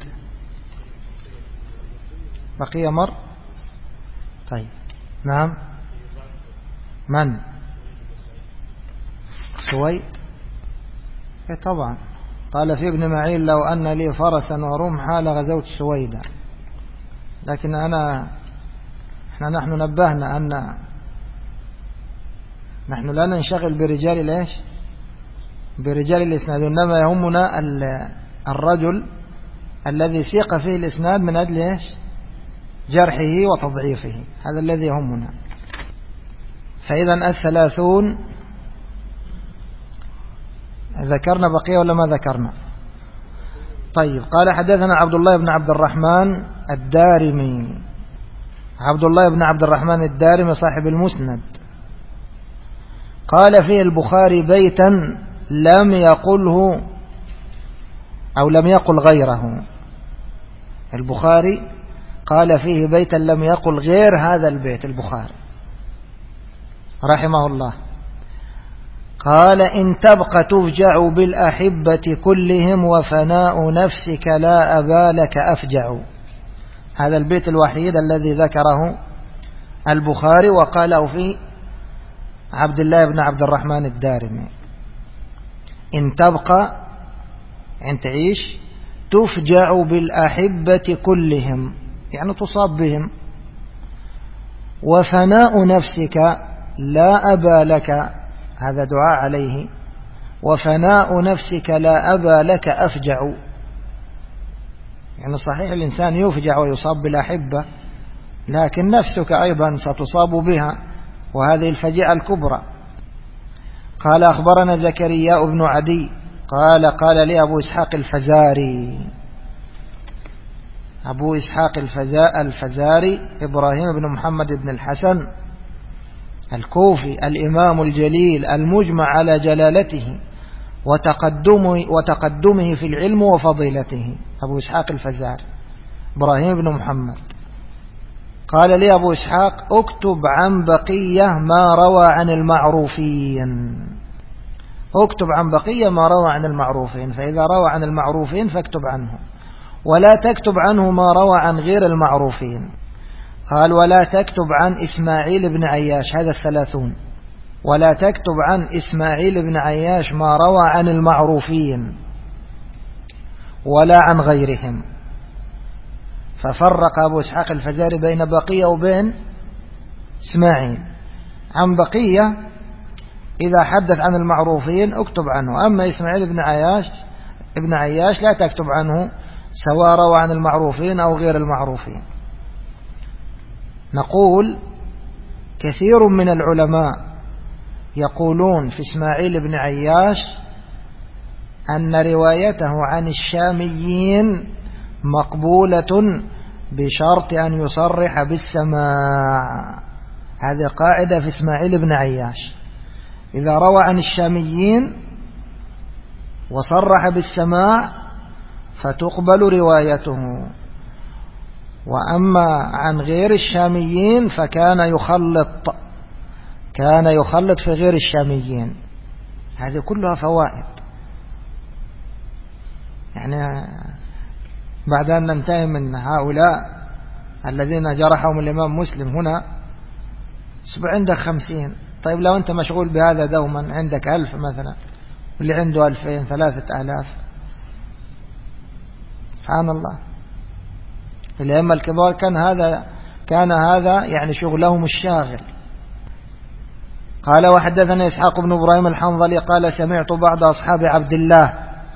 بقية مر. طيب نعم. من؟ سويد. طبعا قال في ابن معين لو أن لي فرسا ورمحا لغزوت سويدا. لكن نحن نبهنا أن نحن لا ننشغل برجال ليش؟ برجال الإسناد، إنما يهمنا الرجل الذي سيق فيه الإسناد من أجل إيش؟ جرحه وتضعيفه، هذا الذي يهمنا. فإذا 30 ذكرنا بقية ولا ما ذكرنا؟ طيب قال حدثنا عبد الله بن عبد الرحمن الدارمي. عبد الله بن عبد الرحمن الدارمي صاحب المسند قال فيه البخاري بيتا لم يقله أو لم يقل غيره. البخاري قال فيه بيتا لم يقل غير هذا البيت البخاري رحمه الله. قال إن تبقى تفجع بالأحبة كلهم وفناء نفسك لا أبا لك أفجع. هذا البيت الوحيد الذي ذكره البخاري وقاله في عبد الله بن عبد الرحمن الدارمي. إن تبقى أن تعيش تفجع بالأحبة كلهم يعني تصاب بهم، وفناء نفسك لا أبا لك، هذا دعاء عليه، وفناء نفسك لا أبا لك أفجع. يعني صحيح الإنسان يفجع ويصاب بالأحبة، لكن نفسك أيضا ستصاب بها، وهذه الفجيعة الكبرى. قال أخبرنا زكريا بن عدي قال لي أبو إسحاق الفزاري، أبو إسحاق الفزاري إبراهيم بن محمد بن الحسن الكوفي الإمام الجليل المجمع على جلالته وتقدمه في العلم وفضيلته. أبو إسحاق الفزاري إبراهيم بن محمد قال لي أبو إسحاق اكتب عن بقية ما روى عن المعروفين. اكتب عن بقية ما روى عن المعروفين، فإذا روى عن المعروفين فاكتب عنه، ولا تكتب عنه ما روى عن غير المعروفين. قال ولا تكتب عن إسماعيل بن عياش، هذا 30. ولا تكتب عن إسماعيل بن عياش ما روى عن المعروفين ولا عن غيرهم. ففرق أبو إسحاق الفزاري بين بقية وبين إسماعيل. عن بقية إذا حدث عن المعروفين اكتب عنه، أما إسماعيل بن عياش لا تكتب عنه سواء روى عن المعروفين أو غير المعروفين. نقول كثير من العلماء يقولون في إسماعيل بن عياش أن روايته عن الشاميين مقبولة بشرط أن يصرح بالسماع. هذه قاعدة في إسماعيل بن عياش، إذا روى عن الشاميين وصرح بالسماع فتقبل روايته. وأما عن غير الشاميين فكان يخلط في غير الشاميين. هذه كلها فوائد. يعني بعد أن ننتهي من هؤلاء الذين جرحهم الإمام مسلم هنا، عندك 50. طيب لو أنت مشغول بهذا دوما، عندك 1000 مثلا، واللي عنده 2000 3000. سبحان الله. الأئمة الكبار كان هذا يعني شغلهم الشاغل. قال وحدثنا إسحاق بن إبراهيم الحنظلي قال سمعت بعض أصحاب عبد الله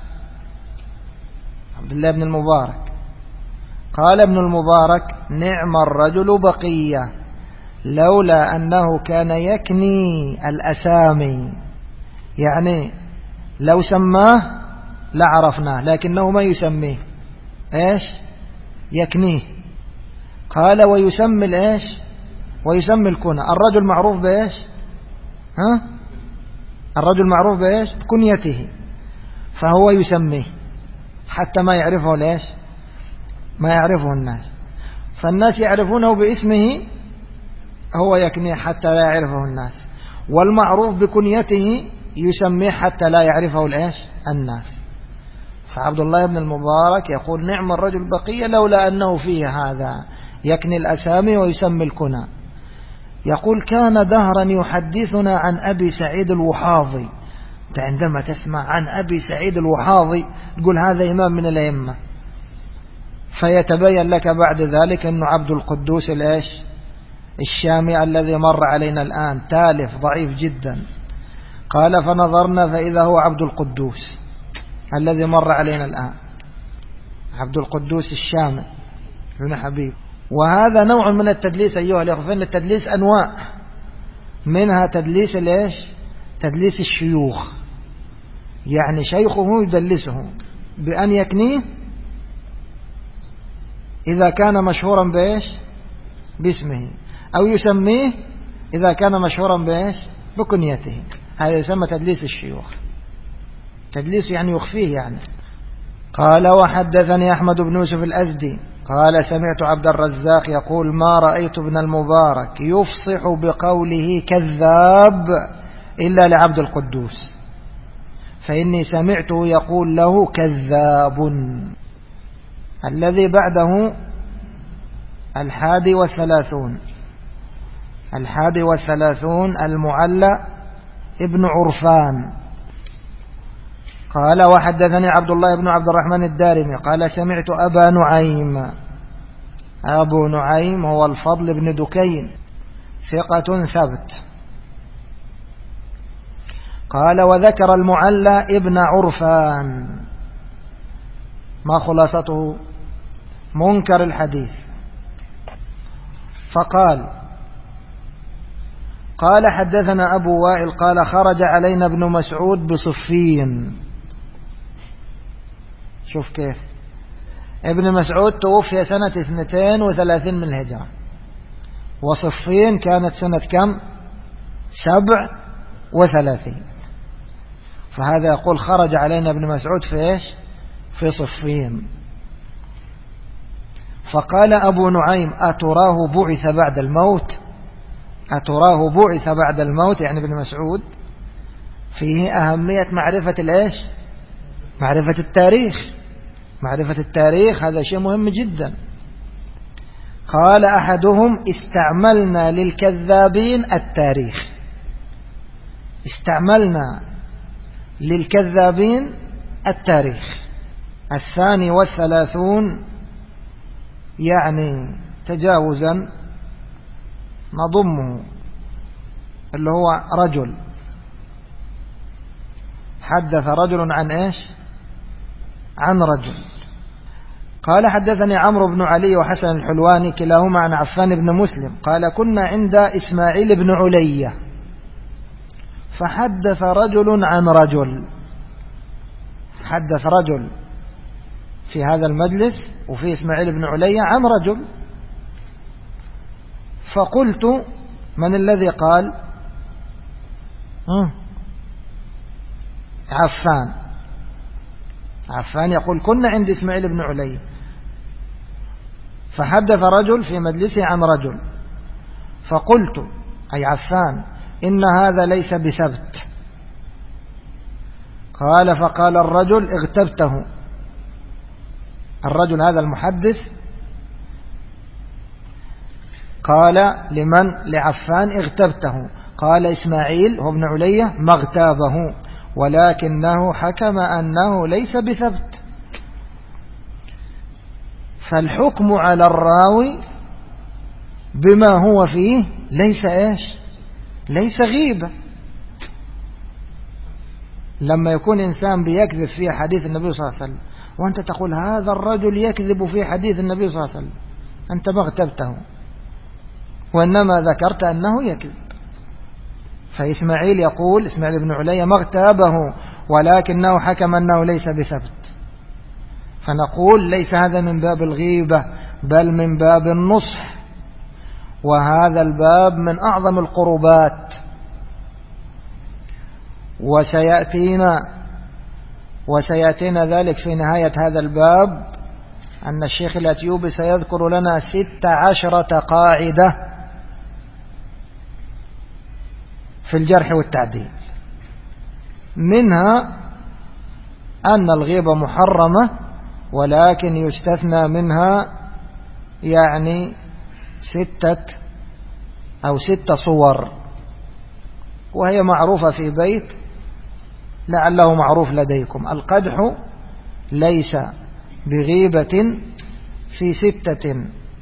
بن المبارك قال ابن المبارك نعم الرجل بقية لولا أنه كان يكني الأسامي، يعني لو سماه لعرفناه، لكنه ما يسميه، إيش يكنيه. قال ويسمي إيش، ويسمي الكنى. الرجل معروف بإيش، الرجل معروف بإيش، بكنيته، فهو يسميه حتى ما يعرفه ليش، ما يعرفه الناس. فالناس يعرفونه باسمه، هو يكنيه حتى لا يعرفه الناس. والمعروف بكنيته يسميه حتى لا يعرفه الإيش الناس. فعبد الله بن المبارك يقول نعم الرجل بقية لولا أنه فيه هذا، يكني الأسامي ويسمي الكنى. يقول كان دهرا يحدثنا عن أبي سعيد الوحاضي. أنت عندما تسمع عن أبي سعيد الوحاضي تقول هذا إمام من الأئمة، فيتبين لك بعد ذلك أنه عبد القدوس الإيش الشامي الذي مر علينا الآن، تالف ضعيف جدا. قال فنظرنا فإذا هو عبد القدوس الذي مر علينا الآن، عبد القدوس الشامي بن حبيب. وهذا نوع من التدليس أيها الأخوة. فإن التدليس أنواع، منها تدليس الإيش، تدليس الشيوخ، يعني شيخه يدلسه بأن يكنيه إذا كان مشهورا بإيش باسمه، أو يسميه إذا كان مشهورا بإيش بكنيته. هذا يسمى تدليس الشيوخ. تدليس يعني يخفيه يعني. قال وحدثني أحمد بن يوسف الأزدي قال سمعت عبد الرزاق يقول ما رأيت ابن المبارك يفصح بقوله كذاب إلا لعبد القدوس، فإني سمعته يقول له كذاب. الذي بعده 31 المعلى ابن عرفان قال وحدثني عبد الله بن عبد الرحمن الدارمي قال سمعت أبا نعيم. أبو نعيم هو الفضل بن دكين ثقة ثبت. قال وذكر المعلى ابن عرفان. ما خلاصته؟ منكر الحديث. قال حدثنا أبو وائل قال خرج علينا ابن مسعود بصفين. شوف كيف ابن مسعود توفي سنة 32 من الهجرة، وصفين كانت سنة كم؟ 37. فهذا يقول خرج علينا ابن مسعود في إيش؟ في صفين. فقال أبو نعيم أتراه بعث بعد الموت؟ أتراه بعث بعد الموت يعني ابن مسعود. فيه أهمية معرفة الإيش؟ معرفة التاريخ. معرفة التاريخ هذا شيء مهم جدا. قال أحدهم استعملنا للكذابين التاريخ. استعملنا للكذابين التاريخ. 32 يعني تجاوزا نضمه اللي هو رجل حدث رجل عن إيش؟ عن رجل. قال حدثني عمرو بن علي وحسن الحلواني كلاهما عن عفان بن مسلم قال كنا عند إسماعيل بن علية فحدث رجل عن رجل. حدث رجل في هذا المجلس وفي إسماعيل بن علية عن رجل. فقلت من الذي قال؟ عفان. عفان يقول كنا عند إسماعيل بن علي فحدث رجل في مجلسه عن رجل، فقلت أي عفان إن هذا ليس بثبت. قال فقال الرجل اغتبته، الرجل هذا المحدث قال لمن؟ لعفان اغتبته. قال إسماعيل هو ابن علية ما اغتابه ولكنه حكم أنه ليس بثبت. فالحكم على الراوي بما هو فيه ليس إيش؟ ليس غيبة. لما يكون إنسان بيكذب في حديث النبي صلى الله عليه وسلم وأنت تقول هذا الرجل يكذب في حديث النبي صلى الله عليه وسلم، أنت ما اغتبته وإنما ذكرت أنه يكذب. فإسماعيل يقول إسماعيل بن علي ما اغتابه ولكنه حكم أنه ليس بثبت. فنقول ليس هذا من باب الغيبة بل من باب النصح، وهذا الباب من أعظم القربات. وسيأتينا ذلك في نهاية هذا الباب أن الشيخ الأتيوبي سيذكر لنا 16 قاعدة في الجرح والتعديل، منها أن الغيبة محرمة ولكن يستثنى منها يعني 6 صور، وهي معروفة في بيت لعله معروف لديكم: القدح ليس بغيبة في 6: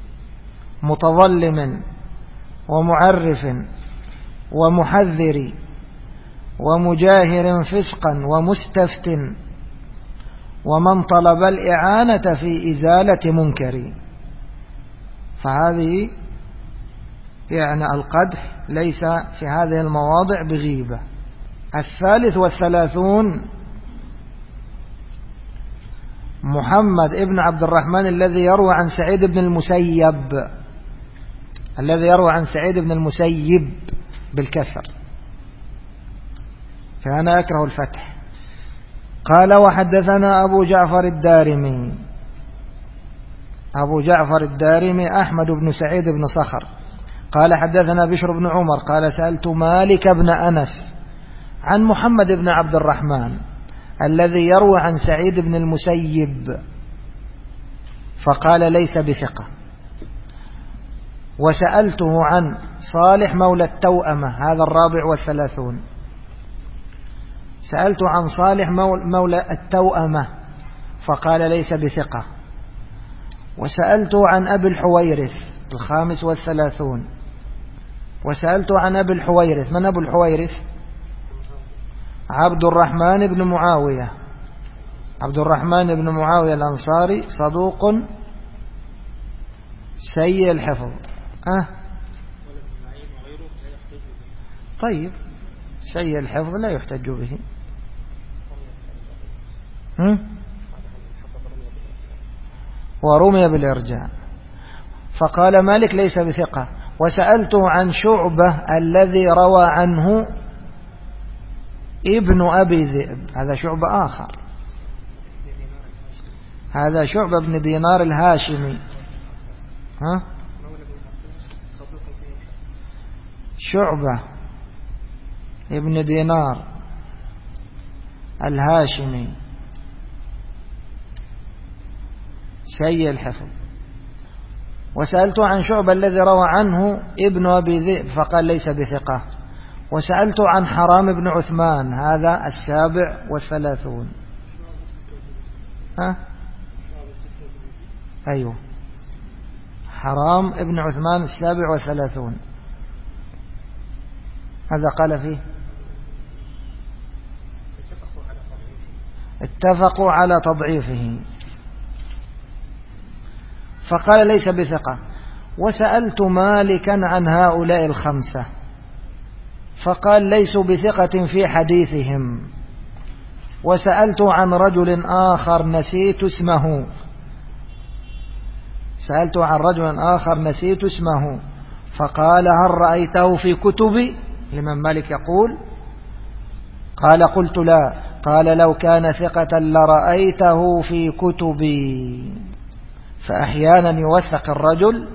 متظلم ومعرف ومحذر ومجاهر فسقا ومستفت ومن طلب الإعانة في إزالة منكر. فهذه يعني القدح ليس في هذه المواضع بغيبة. 33 محمد ابن عبد الرحمن الذي يروى عن سعيد بن المسيب، الذي يروى عن سعيد بن المسيب بالكسر، كان يكره الفتح. قال وحدثنا أبو جعفر الدارمي، أبو جعفر الدارمي أحمد بن سعيد بن صخر قال حدثنا بشر بن عمر قال سألت مالك بن أنس عن محمد بن عبد الرحمن الذي يروى عن سعيد بن المسيب فقال ليس بثقة. وسألته عن صالح مولى التوأمة، هذا 34، سألت عن صالح مولى التوأمة فقال ليس بثقة. وسألت عن أبي الحويرث 35، وسألت عن أبي الحويرث. من أبو الحويرث؟ عبد الرحمن بن معاوية، عبد الرحمن بن معاوية الأنصاري، صدوق سيء الحفظ. طيب سيء الحفظ لا يحتج به. ورمي بالإرجاء. فقال مالك ليس بثقة. وسألته عن شعبة الذي روى عنه ابن أبي ذئب، هذا شعبة آخر، هذا شعبة بن دينار الهاشمي. شعبة ابن دينار الهاشمي سيء الحفظ. وسألت عن شعبة الذي روى عنه ابن أبي ذئب فقال ليس بثقة. وسألت عن حرام بن عثمان، هذا 37. أيوه حرام ابن عثمان 37، هذا قال فيه اتفقوا على تضعيفه فقال ليس بثقة. وسألت مالكا عن هؤلاء 5 فقال ليسوا بثقة في حديثهم. وسألت عن رجل آخر نسيت اسمه، سألت عن رجل آخر نسيت اسمه فقال هل رأيته في كتبي؟ لمن مالك يقول؟ قال قلت لا. قال لو كان ثقة لرأيته في كتبي. فأحيانا يوثق الرجل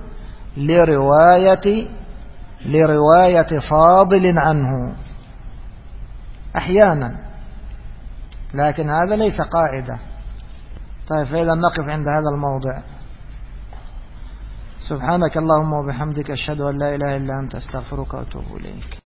لرواية فاضل عنه أحيانا، لكن هذا ليس قاعدة. طيب، فإذا نقف عند هذا الموضع. سبحانك اللهم وبحمدك، أشهد أن لا إله إلا أنت، أستغفرك وأتوب إليك.